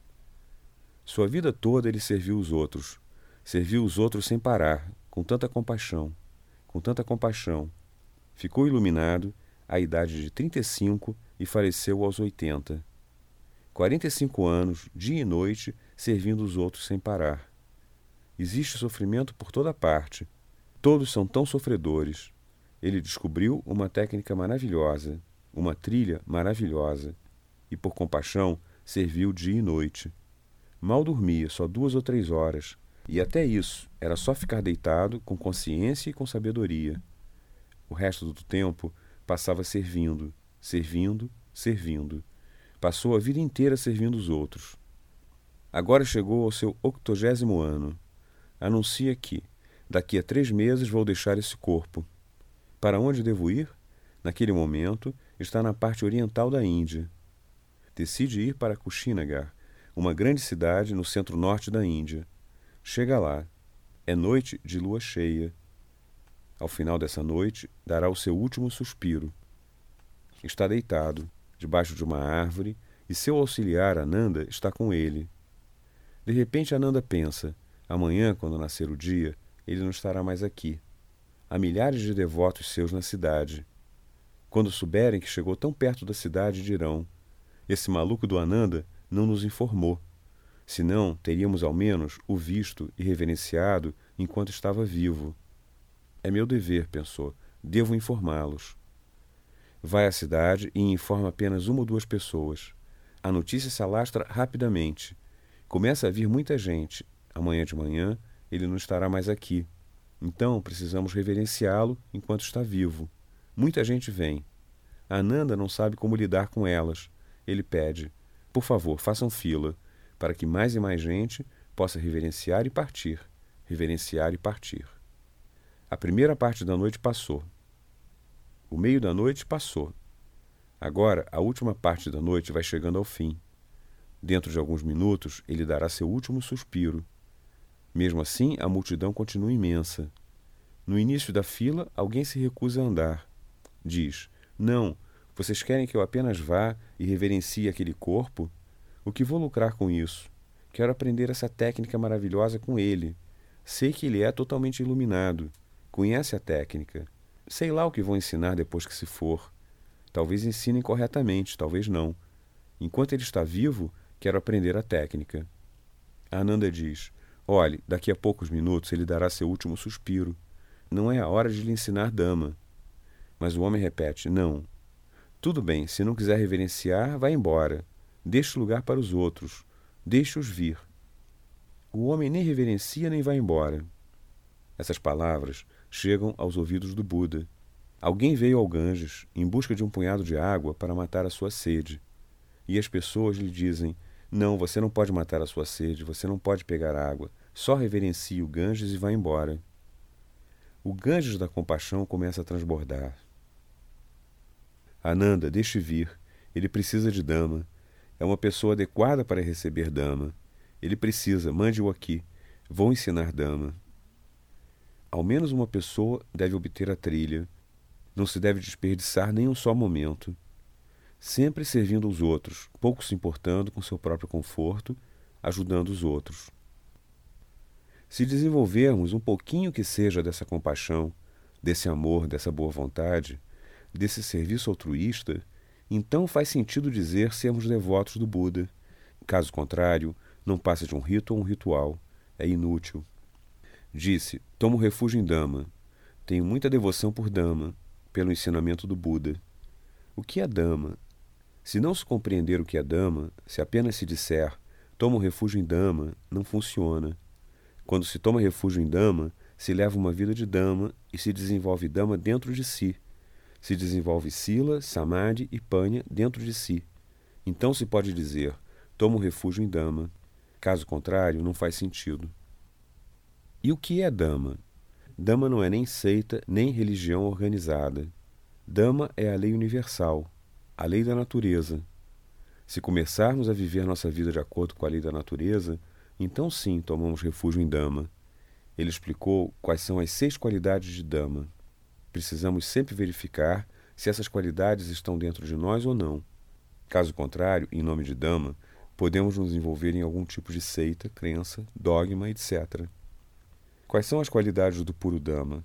Speaker 1: Sua vida toda ele serviu os outros, serviu os outros sem parar, com tanta compaixão, com tanta compaixão. Ficou iluminado à idade de trinta e cinco e faleceu aos oitenta. quarenta e cinco anos, dia e noite, servindo os outros sem parar. Existe sofrimento por toda parte. Todos são tão sofredores. Ele descobriu uma técnica maravilhosa, uma trilha maravilhosa, e por compaixão serviu dia e noite. Mal dormia, só duas ou três horas, e até isso era só ficar deitado com consciência e com sabedoria. O resto do tempo passava servindo, servindo, servindo. Passou a vida inteira servindo os outros. Agora chegou ao seu octogésimo ano. Anuncia que, daqui a três meses, vou deixar esse corpo. Para onde devo ir? Naquele momento, está na parte oriental da Índia. Decide ir para Kushinagar, uma grande cidade no centro-norte da Índia. Chega lá. É noite de lua cheia. Ao final dessa noite, dará o seu último suspiro. Está deitado, debaixo de uma árvore, e seu auxiliar, Ananda, está com ele. De repente, Ananda pensa, amanhã, quando nascer o dia, ele não estará mais aqui. Há milhares de devotos seus na cidade. Quando souberem que chegou tão perto da cidade, dirão: esse maluco do Ananda não nos informou. Senão, teríamos ao menos o visto e reverenciado enquanto estava vivo. É meu dever, pensou, devo informá-los. Vai à cidade e informa apenas uma ou duas pessoas. A notícia se alastra rapidamente. Começa a vir muita gente. Amanhã de manhã, ele não estará mais aqui. Então, precisamos reverenciá-lo enquanto está vivo. Muita gente vem. Ananda não sabe como lidar com elas. Ele pede: Por favor, façam fila, para que mais e mais gente possa reverenciar e partir, reverenciar e partir. A primeira parte da noite passou. O meio da noite passou. Agora, a última parte da noite vai chegando ao fim. Dentro de alguns minutos, ele dará seu último suspiro. Mesmo assim, a multidão continua imensa. No início da fila, alguém se recusa a andar. Diz: não, vocês querem que eu apenas vá e reverencie aquele corpo? O que vou lucrar com isso? Quero aprender essa técnica maravilhosa com ele. Sei que ele é totalmente iluminado. Conhece a técnica. Sei lá o que vão ensinar depois que se for. Talvez ensinem corretamente, talvez não. Enquanto ele está vivo, quero aprender a técnica. Ananda diz: olhe, daqui a poucos minutos ele dará seu último suspiro. Não é a hora de lhe ensinar Dhamma. Mas o homem repete: não. Tudo bem, se não quiser reverenciar, vá embora. Deixe lugar para os outros. Deixe-os vir. O homem nem reverencia nem vai embora. Essas palavras chegam aos ouvidos do Buda. Alguém veio ao Ganges em busca de um punhado de água para matar a sua sede. E as pessoas lhe dizem: não, você não pode matar a sua sede, você não pode pegar água. Só reverencie o Ganges e vá embora. O Ganges da compaixão começa a transbordar. Ananda, deixe vir. Ele precisa de Dhamma. É uma pessoa adequada para receber Dhamma. Ele precisa, mande-o aqui. Vou ensinar Dhamma. Ao menos uma pessoa deve obter a trilha. Não se deve desperdiçar nem um só momento. Sempre servindo os outros, pouco se importando com seu próprio conforto, ajudando os outros. Se desenvolvermos um pouquinho que seja dessa compaixão, desse amor, dessa boa vontade, desse serviço altruísta, então faz sentido dizer sermos devotos do Buda. Caso contrário, não passa de um rito ou um ritual. É inútil. Disse: tomo refúgio em Dhamma. Tenho muita devoção por Dhamma, pelo ensinamento do Buda. O que é Dhamma? Se não se compreender o que é Dhamma, se apenas se disser tomo refúgio em Dhamma, não funciona. Quando se toma refúgio em Dhamma, se leva uma vida de Dhamma e se desenvolve Dhamma dentro de si. Se desenvolve Sila, Samadhi e Panha dentro de si. Então se pode dizer tomo refúgio em Dhamma. Caso contrário, não faz sentido. E o que é Dhamma? Dhamma não é nem seita, nem religião organizada. Dhamma é a lei universal, a lei da natureza. Se começarmos a viver nossa vida de acordo com a lei da natureza, então sim tomamos refúgio em Dhamma. Ele explicou quais são as seis qualidades de Dhamma. Precisamos sempre verificar se essas qualidades estão dentro de nós ou não. Caso contrário, em nome de Dhamma, podemos nos envolver em algum tipo de seita, crença, dogma, etcétera. Quais são as qualidades do puro Dhamma?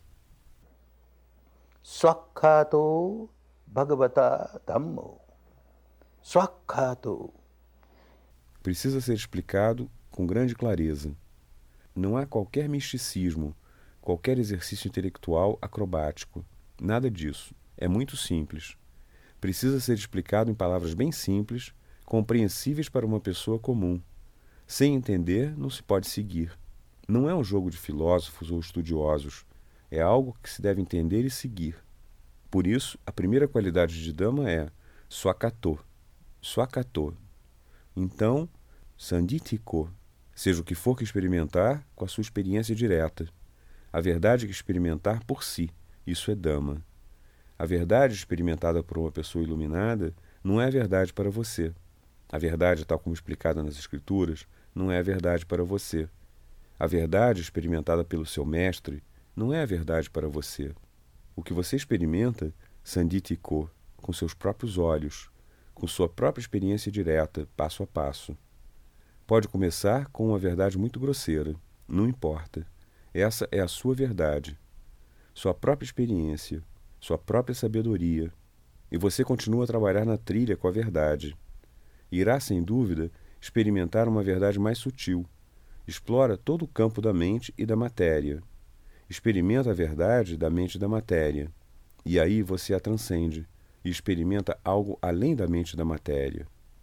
Speaker 2: Swakhato Bhagavata Dhammo. Swakhato.
Speaker 1: Precisa ser explicado com grande clareza. Não há qualquer misticismo, qualquer exercício intelectual acrobático. Nada disso. É muito simples. Precisa ser explicado em palavras bem simples, compreensíveis para uma pessoa comum. Sem entender, não se pode seguir. Não é um jogo de filósofos ou estudiosos. É algo que se deve entender e seguir. Por isso, a primeira qualidade de Dhamma é Swakhato. Swakhato. Então, Sanditthiko. Seja o que for que experimentar, com a sua experiência direta. A verdade que experimentar por si. Isso é Dhamma. A verdade experimentada por uma pessoa iluminada não é a verdade para você. A verdade, tal como explicada nas Escrituras, não é a verdade para você. A verdade experimentada pelo seu mestre não é a verdade para você. O que você experimenta, Sanditthiko, com seus próprios olhos, com sua própria experiência direta, passo a passo. Pode começar com uma verdade muito grosseira, não importa. Essa é a sua verdade, sua própria experiência, sua própria sabedoria. E você continua a trabalhar na trilha com a verdade. Irá, sem dúvida, experimentar uma verdade mais sutil. Explora todo o campo da mente e da matéria. Experimenta a verdade da mente e da matéria. E aí você a transcende e experimenta algo além da mente e da matéria.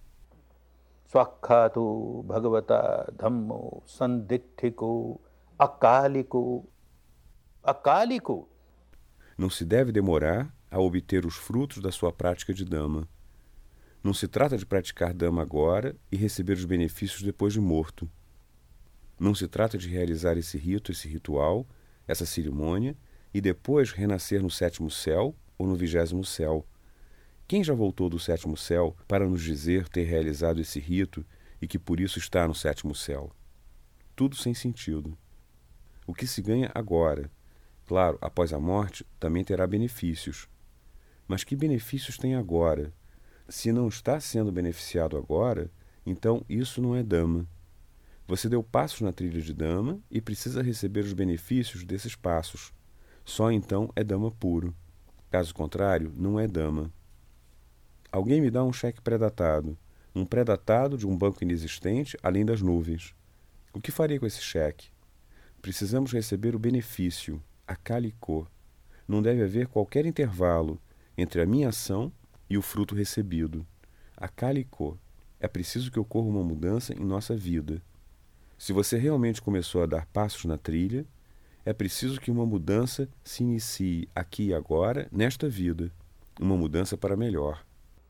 Speaker 2: Swakhato Bhagavata Dhammo Sanditthiko Akaliko. Akaliko.
Speaker 1: Não se deve demorar a obter os frutos da sua prática de Dhamma. Não se trata de praticar Dhamma agora e receber os benefícios depois de morto. Não se trata de realizar esse rito, esse ritual, essa cerimônia, e depois renascer no sétimo céu ou no vigésimo céu. Quem já voltou do sétimo céu para nos dizer ter realizado esse rito e que por isso está no sétimo céu? Tudo sem sentido. O que se ganha agora? Claro, após a morte também terá benefícios. Mas que benefícios tem agora? Se não está sendo beneficiado agora, então isso não é Dhamma. Você deu passos na trilha de Dhamma e precisa receber os benefícios desses passos. Só então é Dhamma puro. Caso contrário, não é Dhamma. Alguém me dá um cheque pré-datado, um pré-datado de um banco inexistente além das nuvens. O que farei com esse cheque? Precisamos receber o benefício, a Kaliko. Não deve haver qualquer intervalo entre a minha ação e o fruto recebido. A Kaliko. É preciso que ocorra uma mudança em nossa vida. Se você realmente começou a dar passos na trilha, é preciso que uma mudança se inicie aqui e agora, nesta vida. Uma mudança para melhor.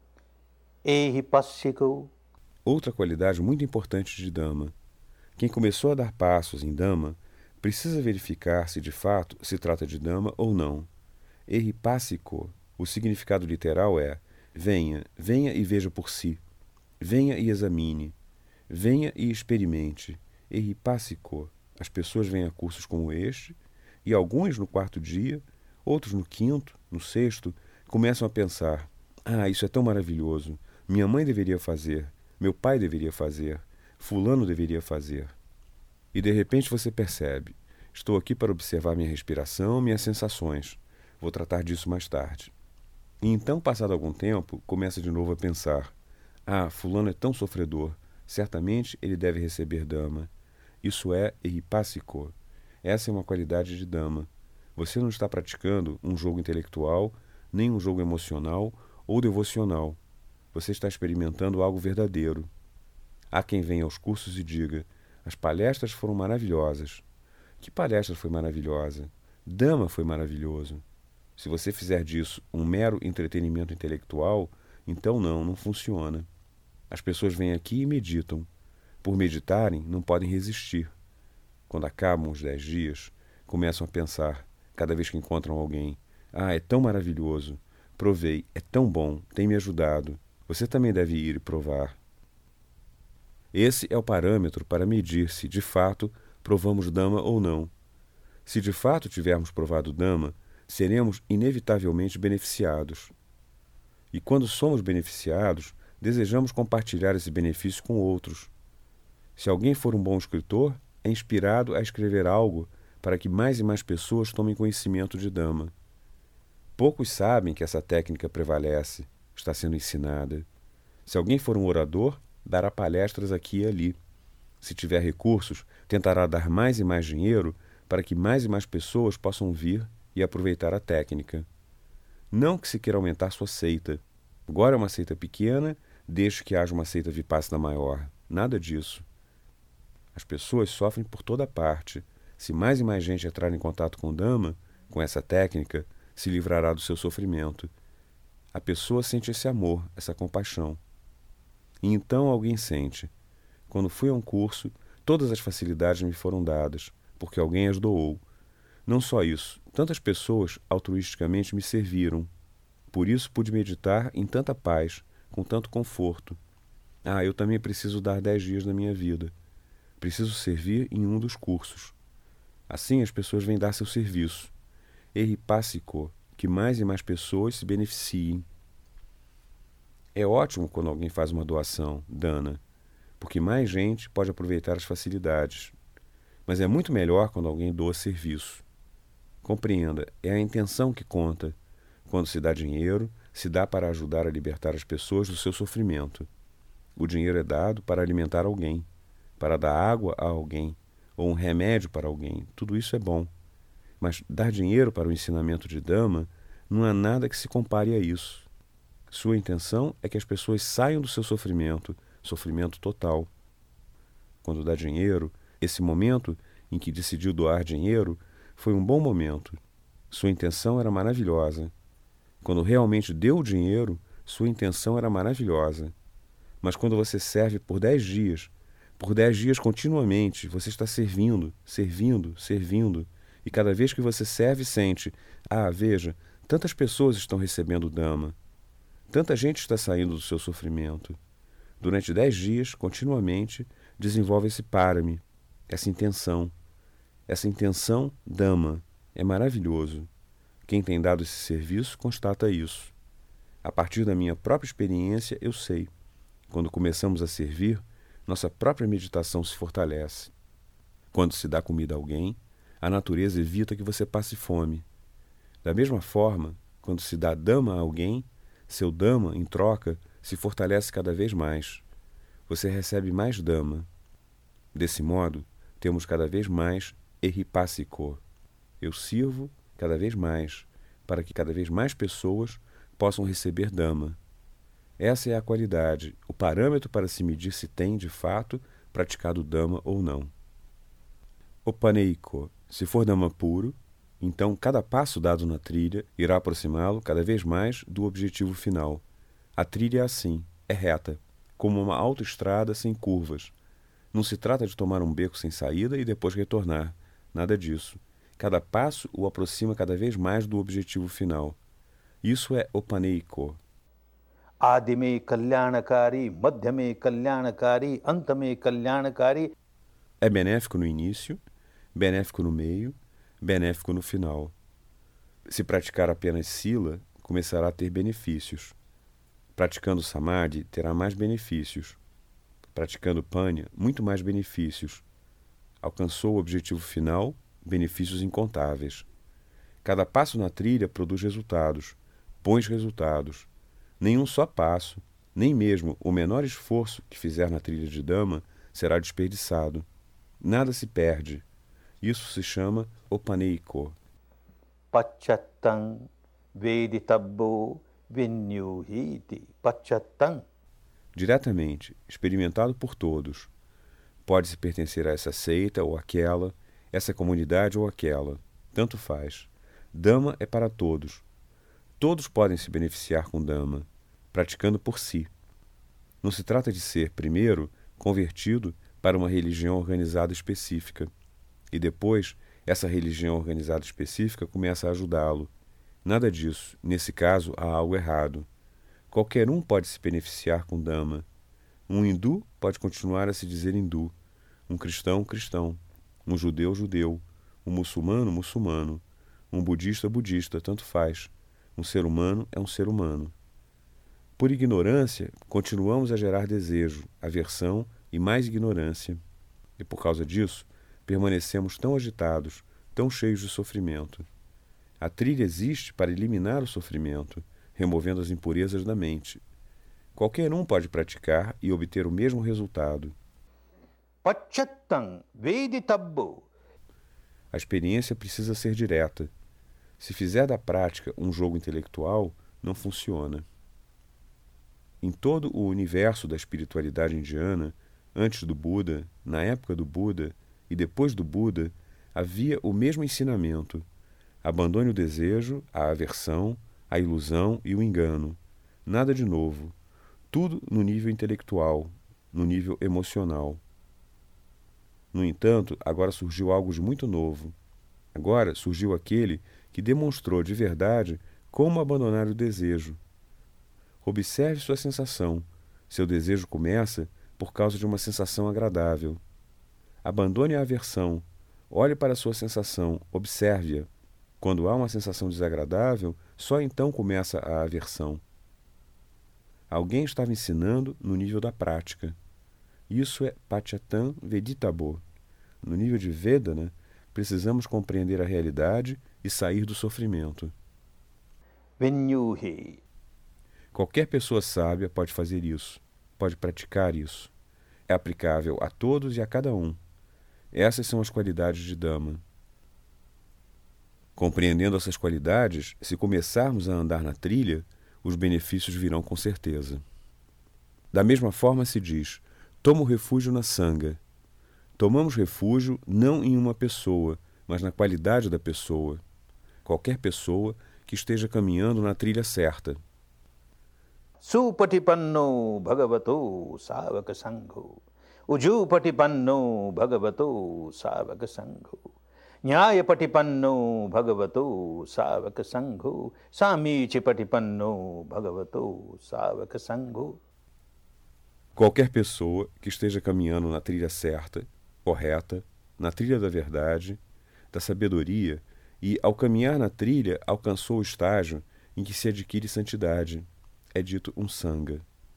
Speaker 1: Outra qualidade muito importante de Dhamma. Quem começou a dar passos em Dhamma precisa verificar se de fato se trata de Dhamma ou não. Ehipassiko. O significado literal é: venha, venha e veja por si. Venha e examine. Venha e experimente. Ehipassiko. As pessoas vêm a cursos como este, e alguns no quarto dia, outros no quinto, no sexto, começam a pensar: ah, isso é tão maravilhoso, minha mãe deveria fazer, meu pai deveria fazer, fulano deveria fazer. E de repente você percebe: estou aqui para observar minha respiração, minhas sensações. Vou tratar disso mais tarde. E então, passado algum tempo, começa de novo a pensar: ah, fulano é tão sofredor, certamente ele deve receber Dhamma. Isso é Ehipassiko. Essa é uma qualidade de Dhamma. Você não está praticando um jogo intelectual, nem um jogo emocional ou devocional. Você está experimentando algo verdadeiro. Há quem venha aos cursos e diga: as palestras foram maravilhosas. Que palestra foi maravilhosa? Dhamma foi maravilhoso. Se você fizer disso um mero entretenimento intelectual, então não, não funciona. As pessoas vêm aqui e meditam. Por meditarem, não podem resistir. Quando acabam os dez dias, começam a pensar, cada vez que encontram alguém: ah, é tão maravilhoso, provei, é tão bom, tem me ajudado. Você também deve ir e provar. Esse é o parâmetro para medir se, de fato, provamos Dhamma ou não. Se de fato tivermos provado Dhamma, seremos inevitavelmente beneficiados. E quando somos beneficiados, desejamos compartilhar esse benefício com outros. Se alguém for um bom escritor, é inspirado a escrever algo para que mais e mais pessoas tomem conhecimento de Dhamma. Poucos sabem que essa técnica prevalece, está sendo ensinada. Se alguém for um orador, dará palestras aqui e ali. Se tiver recursos, tentará dar mais e mais dinheiro para que mais e mais pessoas possam vir e aproveitar a técnica. Não que se queira aumentar sua seita. Agora é uma seita pequena, deixe que haja uma seita vipassana maior. Nada disso. As pessoas sofrem por toda parte. Se mais e mais gente entrar em contato com o Dhamma, com essa técnica, se livrará do seu sofrimento. A pessoa sente esse amor, essa compaixão. E então alguém sente: quando fui a um curso, todas as facilidades me foram dadas, porque alguém as doou. Não só isso, tantas pessoas altruisticamente me serviram. Por isso pude meditar em tanta paz, com tanto conforto. Ah, eu também preciso dar dez dias da minha vida. Preciso servir em um dos cursos. Assim as pessoas vêm dar seu serviço. Ehipassiko, que mais e mais pessoas se beneficiem. É ótimo quando alguém faz uma doação, dana, porque mais gente pode aproveitar as facilidades. Mas é muito melhor quando alguém doa serviço. Compreenda, é a intenção que conta. Quando se dá dinheiro, se dá para ajudar a libertar as pessoas do seu sofrimento. O dinheiro é dado para alimentar alguém, para dar água a alguém, ou um remédio para alguém. Tudo isso é bom. Mas dar dinheiro para o ensinamento de Dhamma não há nada que se compare a isso. Sua intenção é que as pessoas saiam do seu sofrimento, sofrimento total. Quando dá dinheiro, esse momento em que decidiu doar dinheiro foi um bom momento. Sua intenção era maravilhosa. Quando realmente deu o dinheiro, sua intenção era maravilhosa. Mas quando você serve por dez dias, por dez dias continuamente, você está servindo, servindo, servindo, e cada vez que você serve, sente, ah, veja, tantas pessoas estão recebendo Dhamma, tanta gente está saindo do seu sofrimento. Durante dez dias, continuamente, desenvolve esse parami, essa intenção. Essa intenção, Dhamma, é maravilhoso. Quem tem dado esse serviço constata isso. A partir da minha própria experiência, eu sei. Quando começamos a servir, nossa própria meditação se fortalece. Quando se dá comida a alguém, a natureza evita que você passe fome. Da mesma forma, quando se dá Dhamma a alguém, seu Dhamma, em troca, se fortalece cada vez mais. Você recebe mais Dhamma. Desse modo, temos cada vez mais Ehipassiko. Eu sirvo cada vez mais, para que cada vez mais pessoas possam receber Dhamma. Essa é a qualidade, o parâmetro para se medir se tem, de fato, praticado Dhamma ou não. Opaneiko. Se for Dhamma puro, então cada passo dado na trilha irá aproximá-lo cada vez mais do objetivo final. A trilha é assim, é reta, como uma autoestrada sem curvas. Não se trata de tomar um beco sem saída e depois retornar. Nada disso. Cada passo o aproxima cada vez mais do objetivo final. Isso é Opaneiko.
Speaker 2: Adime kalyanakari, madhyame kalyanakari, antame kalyanakari.
Speaker 1: É benéfico no início, benéfico no meio, benéfico no final. Se praticar apenas Sila, começará a ter benefícios. Praticando Samadhi, terá mais benefícios. Praticando Panya, muito mais benefícios. Alcançou o objetivo final, benefícios incontáveis. Cada passo na trilha produz resultados, bons resultados. Nenhum só passo, nem mesmo o menor esforço que fizer na trilha de Dhamma será desperdiçado. Nada se perde. Isso se chama Opaneiko.
Speaker 2: Pachattam veditabbo vinyuhiti. Pachattam.
Speaker 1: Diretamente, experimentado por todos. Pode-se pertencer a essa seita ou aquela, essa comunidade ou aquela. Tanto faz. Dhamma é para todos. Todos podem se beneficiar com Dhamma, praticando por si. Não se trata de ser, primeiro, convertido para uma religião organizada específica, e depois essa religião organizada específica começa a ajudá-lo. Nada disso. Nesse caso, há algo errado. Qualquer um pode se beneficiar com Dhamma. Um hindu pode continuar a se dizer hindu, um cristão, cristão, um judeu, judeu, um muçulmano, muçulmano, um budista, budista, tanto faz. Um ser humano é um ser humano. Por ignorância, continuamos a gerar desejo, aversão e mais ignorância. E por causa disso, permanecemos tão agitados, tão cheios de sofrimento. A trilha existe para eliminar o sofrimento, removendo as impurezas da mente. Qualquer um pode praticar e obter o mesmo resultado.
Speaker 2: Pachattam veditabbo.
Speaker 1: A experiência precisa ser direta. Se fizer da prática um jogo intelectual, não funciona. Em todo o universo da espiritualidade indiana, antes do Buda, na época do Buda e depois do Buda, havia o mesmo ensinamento. Abandone o desejo, a aversão, a ilusão e o engano. Nada de novo. Tudo no nível intelectual, no nível emocional. No entanto, agora surgiu algo de muito novo. Agora surgiu aquele que demonstrou de verdade como abandonar o desejo. Observe sua sensação. Seu desejo começa por causa de uma sensação agradável. Abandone a aversão. Olhe para a sua sensação, observe-a. Quando há uma sensação desagradável, só então começa a aversão. Alguém estava ensinando no nível da prática. Isso é Pachattam Veditabbo. No nível de Vedana, precisamos compreender a realidade e sair do sofrimento.
Speaker 2: Vinyuhi.
Speaker 1: Qualquer pessoa sábia pode fazer isso, pode praticar isso. É aplicável a todos e a cada um. Essas são as qualidades de Dhamma. Compreendendo essas qualidades, se começarmos a andar na trilha, os benefícios virão com certeza. Da mesma forma se diz, tomo refúgio na Sangha. Tomamos refúgio não em uma pessoa, mas na qualidade da pessoa. Qualquer pessoa que esteja caminhando na trilha certa.
Speaker 2: Supatipanno bhagavato savaka sangho. Ujupatipanno bhagavato savaka sangho. Nyayapatipanno bhagavato savaka sangho. Samichipatipanno bhagavato savaka sangho.
Speaker 1: Qualquer pessoa que esteja caminhando na trilha certa, correta, na trilha da verdade, da sabedoria, e, ao caminhar na trilha, alcançou o estágio em que se adquire santidade. É dito um sangha.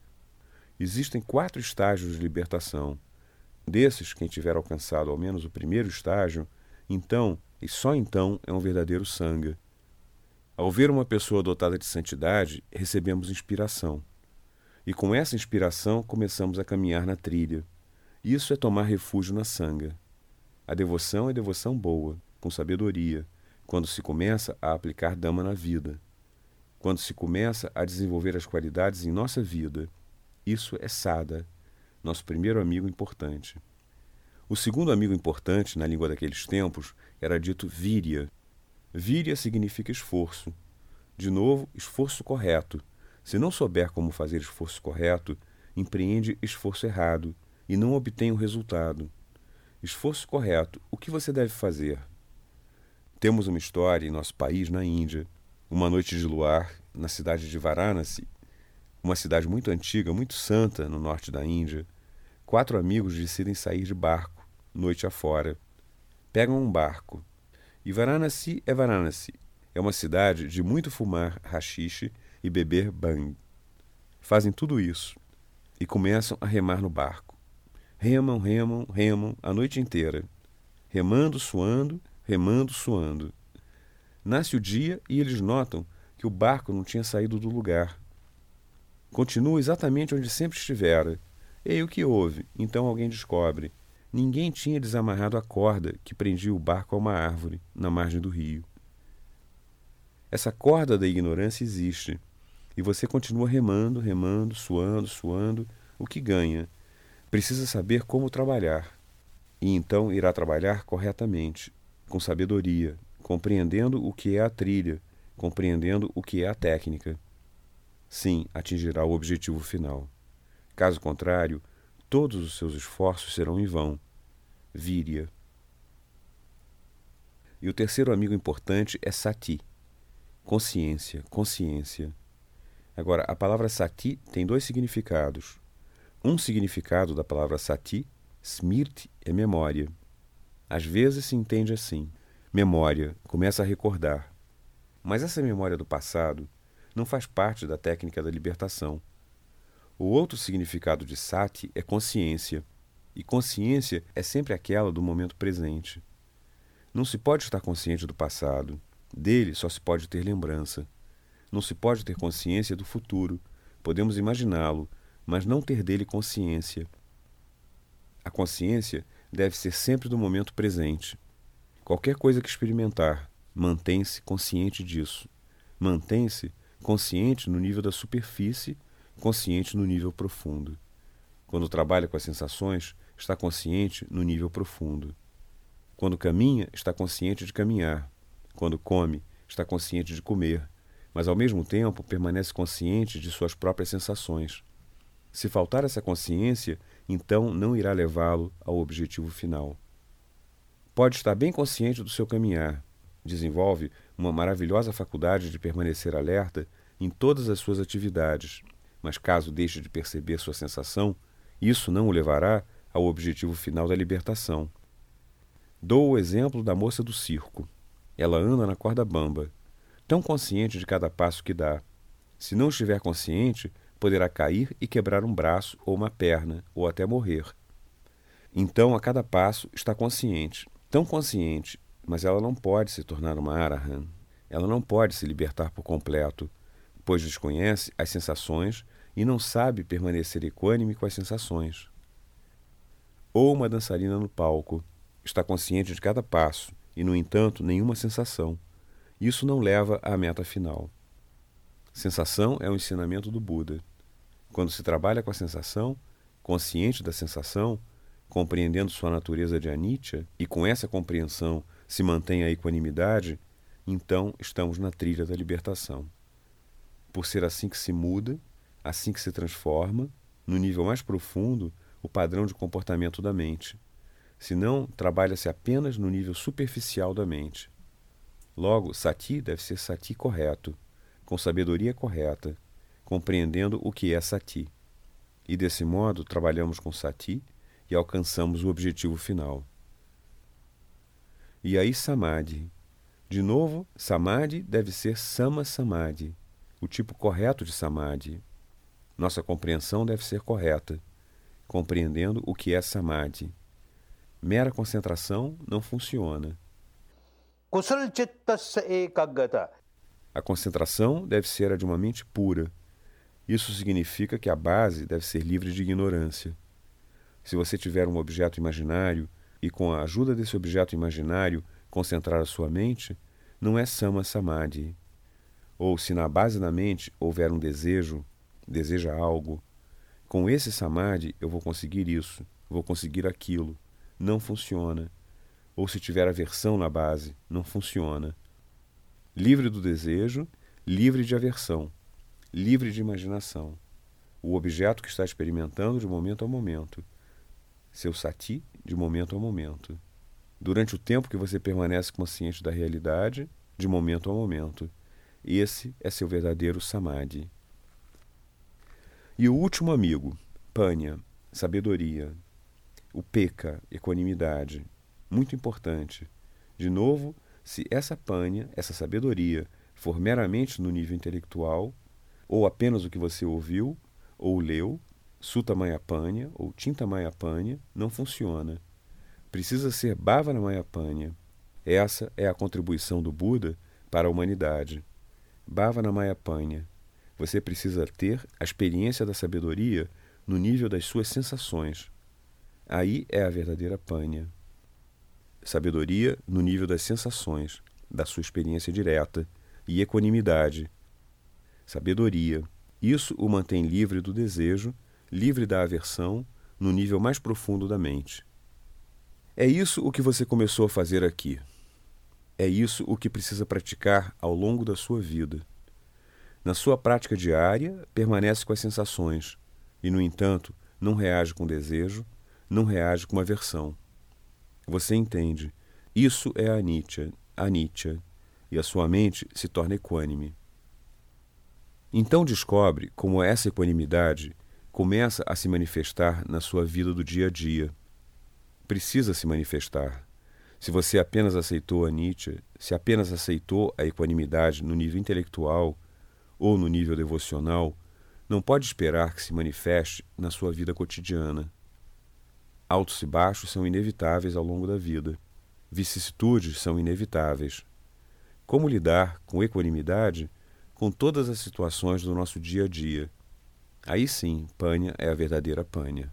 Speaker 1: Existem quatro estágios de libertação. Desses, quem tiver alcançado ao menos o primeiro estágio, então, e só então, é um verdadeiro sangha. Ao ver uma pessoa dotada de santidade, recebemos inspiração. E com essa inspiração começamos a caminhar na trilha. Isso é tomar refúgio na sangha. A devoção é devoção boa, com sabedoria, quando se começa a aplicar Dhamma na vida. Quando se começa a desenvolver as qualidades em nossa vida. Isso é sada, nosso primeiro amigo importante. O segundo amigo importante, na língua daqueles tempos, era dito virya. Virya significa esforço. De novo, esforço correto. Se não souber como fazer esforço correto, empreende esforço errado e não obtém o resultado. Esforço correto, o que você deve fazer? Temos uma história em nosso país, na Índia. Uma noite de luar, na cidade de Varanasi, uma cidade muito antiga, muito santa, no norte da Índia, quatro amigos decidem sair de barco, noite afora. Pegam um barco. E Varanasi é Varanasi. É uma cidade de muito fumar haxixe e beber bang. Fazem tudo isso e começam a remar no barco. Remam, remam, remam a noite inteira. Remando, suando, remando, suando. Nasce o dia e eles notam que o barco não tinha saído do lugar. Continua exatamente onde sempre estivera. Ei, o que houve? Então alguém descobre. Ninguém tinha desamarrado a corda que prendia o barco a uma árvore, na margem do rio. Essa corda da ignorância existe. E você continua remando, remando, suando, suando. O que ganha? Precisa saber como trabalhar. E então irá trabalhar corretamente, com sabedoria, compreendendo o que é a trilha, compreendendo o que é a técnica. Sim, atingirá o objetivo final. Caso contrário, todos os seus esforços serão em vão. Virya. E o terceiro amigo importante é sati. Consciência, consciência. Agora, a palavra sati tem dois significados. Um significado da palavra sati, smriti, é memória. Às vezes se entende assim. Memória, começa a recordar. Mas essa memória do passado não faz parte da técnica da libertação. O outro significado de sati é consciência. E consciência é sempre aquela do momento presente. Não se pode estar consciente do passado. Dele só se pode ter lembrança. Não se pode ter consciência do futuro. Podemos imaginá-lo, mas não ter dele consciência. A consciência deve ser sempre do momento presente. Qualquer coisa que experimentar, mantém-se consciente disso. Mantém-se consciente no nível da superfície, consciente no nível profundo. Quando trabalha com as sensações, está consciente no nível profundo. Quando caminha, está consciente de caminhar. Quando come, está consciente de comer. Mas, ao mesmo tempo, permanece consciente de suas próprias sensações. Se faltar essa consciência, então não irá levá-lo ao objetivo final. Pode estar bem consciente do seu caminhar. Desenvolve uma maravilhosa faculdade de permanecer alerta em todas as suas atividades. Mas caso deixe de perceber sua sensação, isso não o levará ao objetivo final da libertação. Dou o exemplo da moça do circo. Ela anda na corda bamba, tão consciente de cada passo que dá. Se não estiver consciente, poderá cair e quebrar um braço ou uma perna, ou até morrer. Então, a cada passo, está consciente. Tão consciente, mas ela não pode se tornar uma Arahant. Ela não pode se libertar por completo, pois desconhece as sensações e não sabe permanecer equânime com as sensações. Ou uma dançarina no palco. Está consciente de cada passo e, no entanto, nenhuma sensação. Isso não leva à meta final. Sensação é o ensinamento do Buda. Quando se trabalha com a sensação, consciente da sensação, compreendendo sua natureza de anicca, e com essa compreensão se mantém a equanimidade, então estamos na trilha da libertação. Por ser assim que se muda, assim que se transforma, no nível mais profundo, o padrão de comportamento da mente. Senão, trabalha-se apenas no nível superficial da mente. Logo, sati deve ser sati correto, com sabedoria correta, compreendendo o que é sati. E desse modo, trabalhamos com sati e alcançamos o objetivo final. E aí, samadhi. De novo, samadhi deve ser sama samadhi, o tipo correto de samadhi. Nossa compreensão deve ser correta, compreendendo o que é samadhi. Mera concentração não funciona.
Speaker 2: kusal chittasya ekaggata.
Speaker 1: A concentração deve ser a de uma mente pura. Isso significa que a base deve ser livre de ignorância. Se você tiver um objeto imaginário e com a ajuda desse objeto imaginário concentrar a sua mente, não é sama samadhi. Ou se na base da mente houver um desejo, deseja algo, com esse samadhi eu vou conseguir isso, vou conseguir aquilo. Não funciona. Ou se tiver aversão na base, não funciona. Livre do desejo, livre de aversão, livre de imaginação. O objeto que está experimentando de momento a momento. Seu sati de momento a momento. Durante o tempo que você permanece consciente da realidade, de momento a momento. Esse é seu verdadeiro samadhi. E o último amigo, panya, sabedoria. O peka, equanimidade. Muito importante. De novo, se essa panya, essa sabedoria, for meramente no nível intelectual, ou apenas o que você ouviu, ou leu, sutta maya panya, ou tinta maya panya, não funciona. Precisa ser bhavana maya panya. Essa é a contribuição do Buda para a humanidade. Bhavana maya panya. Você precisa ter a experiência da sabedoria no nível das suas sensações. Aí é a verdadeira panya. Sabedoria no nível das sensações, da sua experiência direta, e equanimidade. Sabedoria. Isso o mantém livre do desejo, livre da aversão, no nível mais profundo da mente. É isso o que você começou a fazer aqui. É isso o que precisa praticar ao longo da sua vida. Na sua prática diária, permanece com as sensações e, no entanto, não reage com desejo, não reage com aversão. Você entende. Isso é anicca, anicca, e a sua mente se torna equânime. Então descobre como essa equanimidade começa a se manifestar na sua vida do dia a dia. Precisa se manifestar. Se você apenas aceitou a anicca, se apenas aceitou a equanimidade no nível intelectual ou no nível devocional, não pode esperar que se manifeste na sua vida cotidiana. Altos e baixos são inevitáveis ao longo da vida. Vicissitudes são inevitáveis. Como lidar com equanimidade com todas as situações do nosso dia a dia? Aí sim, panya é a verdadeira panya.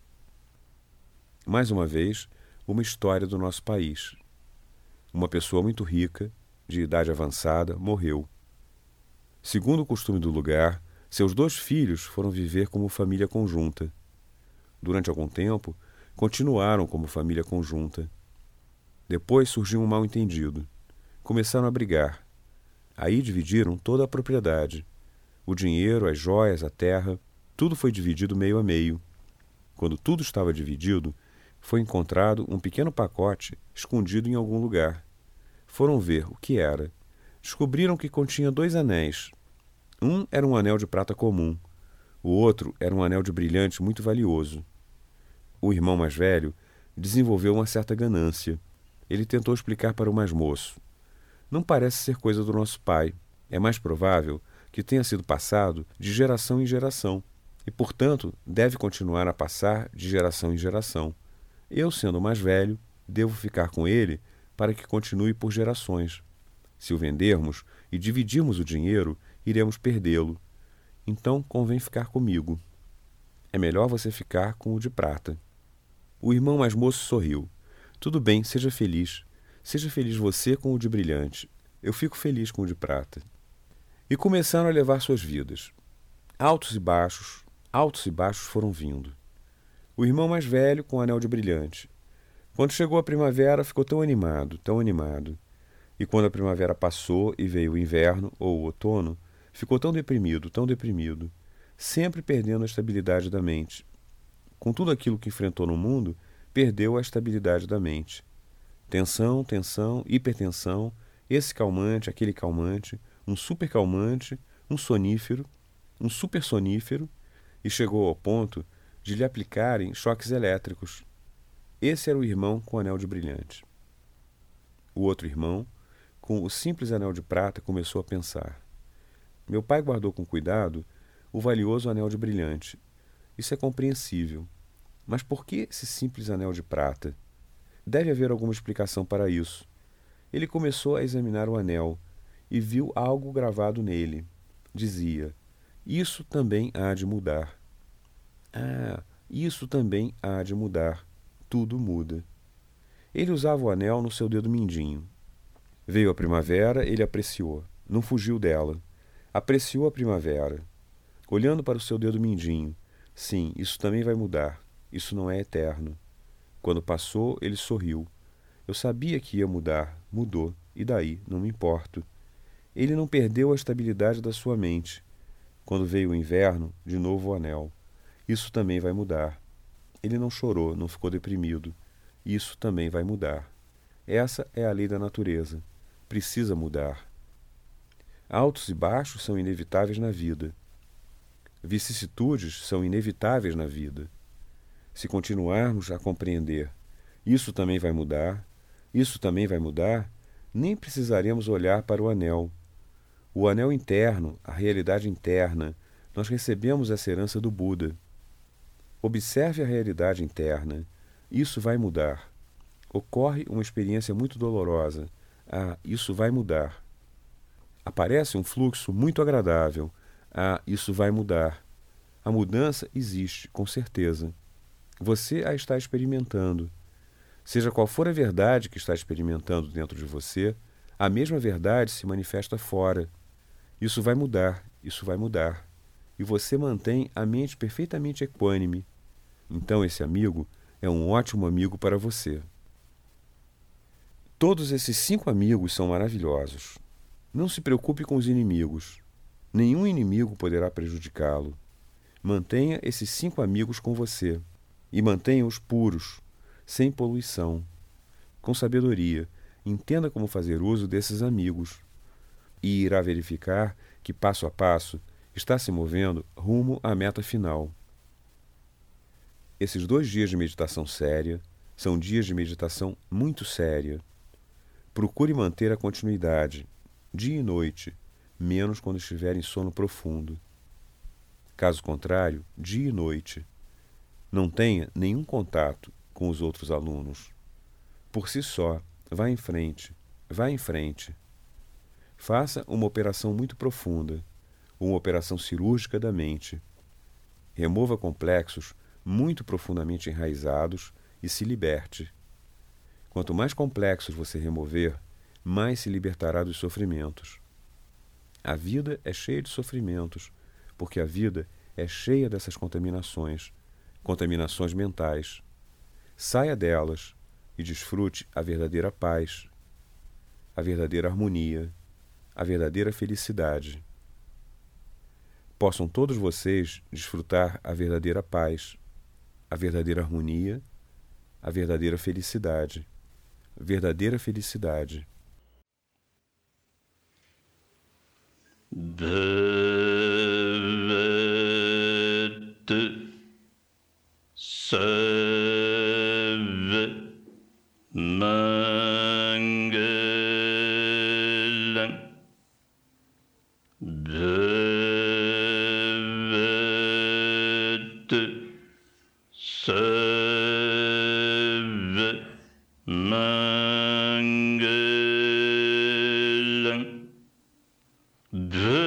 Speaker 1: Mais uma vez, uma história do nosso país. Uma pessoa muito rica, de idade avançada, morreu. Segundo o costume do lugar, seus dois filhos foram viver como família conjunta. Durante algum tempo, continuaram como família conjunta. Depois surgiu um mal-entendido. Começaram a brigar. Aí dividiram toda a propriedade. O dinheiro, as joias, a terra, tudo foi dividido meio a meio. Quando tudo estava dividido, foi encontrado um pequeno pacote escondido em algum lugar. Foram ver o que era. Descobriram que continha dois anéis. Um era um anel de prata comum. O outro era um anel de brilhante muito valioso. O irmão mais velho desenvolveu uma certa ganância. Ele tentou explicar para o mais moço. Não parece ser coisa do nosso pai. É mais provável que tenha sido passado de geração em geração e, portanto, deve continuar a passar de geração em geração. Eu, sendo o mais velho, devo ficar com ele para que continue por gerações. Se o vendermos e dividirmos o dinheiro, iremos perdê-lo. Então, convém ficar comigo. É melhor você ficar com o de prata. O irmão mais moço sorriu. Tudo bem, seja feliz. Seja feliz você com o de brilhante. Eu fico feliz com o de prata. E começaram a levar suas vidas. Altos e baixos, altos e baixos foram vindo. O irmão mais velho com o anel de brilhante. Quando chegou a primavera, ficou tão animado, tão animado. E quando a primavera passou e veio o inverno ou o outono, ficou tão deprimido, tão deprimido. sempre perdendo a estabilidade da mente. Com tudo aquilo que enfrentou no mundo, perdeu a estabilidade da mente. Tensão, tensão, hipertensão, esse calmante, aquele calmante, um supercalmante, um sonífero, um supersonífero, e chegou ao ponto de lhe aplicarem choques elétricos. Esse era o irmão com o anel de brilhante. O outro irmão, com o simples anel de prata, começou a pensar. Meu pai guardou com cuidado o valioso anel de brilhante. Isso é compreensível. Mas por que esse simples anel de prata? Deve haver alguma explicação para isso. Ele começou a examinar o anel e viu algo gravado nele. Dizia: isso também há de mudar. Ah, isso também há de mudar. Tudo muda. Ele usava o anel no seu dedo mindinho. Veio a primavera, ele apreciou. Não fugiu dela. Apreciou a primavera. Olhando para o seu dedo mindinho. Sim, isso também vai mudar. Isso não é eterno. Quando passou, ele sorriu. Eu sabia que ia mudar. Mudou. E daí? Não me importo. Ele não perdeu a estabilidade da sua mente. Quando veio o inverno, de novo o anel. Isso também vai mudar. Ele não chorou, não ficou deprimido. Isso também vai mudar. Essa é a lei da natureza. Precisa mudar. Altos e baixos são inevitáveis na vida. Vicissitudes são inevitáveis na vida. Se continuarmos a compreender isso também vai mudar, isso também vai mudar, nem precisaremos olhar para o anel. O anel interno, a realidade interna, nós recebemos essa herança do Buda. Observe a realidade interna. Isso vai mudar. Ocorre uma experiência muito dolorosa. Ah, isso vai mudar. Aparece um fluxo muito agradável. Ah, isso vai mudar. A mudança existe, com certeza. Você a está experimentando. Seja qual for a verdade que está experimentando dentro de você, a mesma verdade se manifesta fora. Isso vai mudar, isso vai mudar. E você mantém a mente perfeitamente equânime. Então esse amigo é um ótimo amigo para você. Todos esses cinco amigos são maravilhosos. Não se preocupe com os inimigos. Nenhum inimigo poderá prejudicá-lo. Mantenha esses cinco amigos com você. E mantenha-os puros, sem poluição. Com sabedoria, entenda como fazer uso desses amigos. E irá verificar que, passo a passo, está se movendo rumo à meta final. Esses dois dias de meditação séria são dias de meditação muito séria. Procure manter a continuidade, dia e noite, menos quando estiver em sono profundo. Caso contrário, dia e noite. Não tenha nenhum contato com os outros alunos. Por si só, vá em frente, vá em frente. Faça uma operação muito profunda, uma operação cirúrgica da mente. Remova complexos muito profundamente enraizados e se liberte. Quanto mais complexos você remover, mais se libertará dos sofrimentos. A vida é cheia de sofrimentos, porque a vida é cheia dessas contaminações, contaminações mentais. Saia delas e desfrute a verdadeira paz, a verdadeira harmonia, a verdadeira felicidade. Possam todos vocês desfrutar a verdadeira paz, a verdadeira harmonia, a verdadeira felicidade, verdadeira felicidade.
Speaker 3: Bhavad Sarva Mangalam Bhavad Sarva Mangalam Bhavad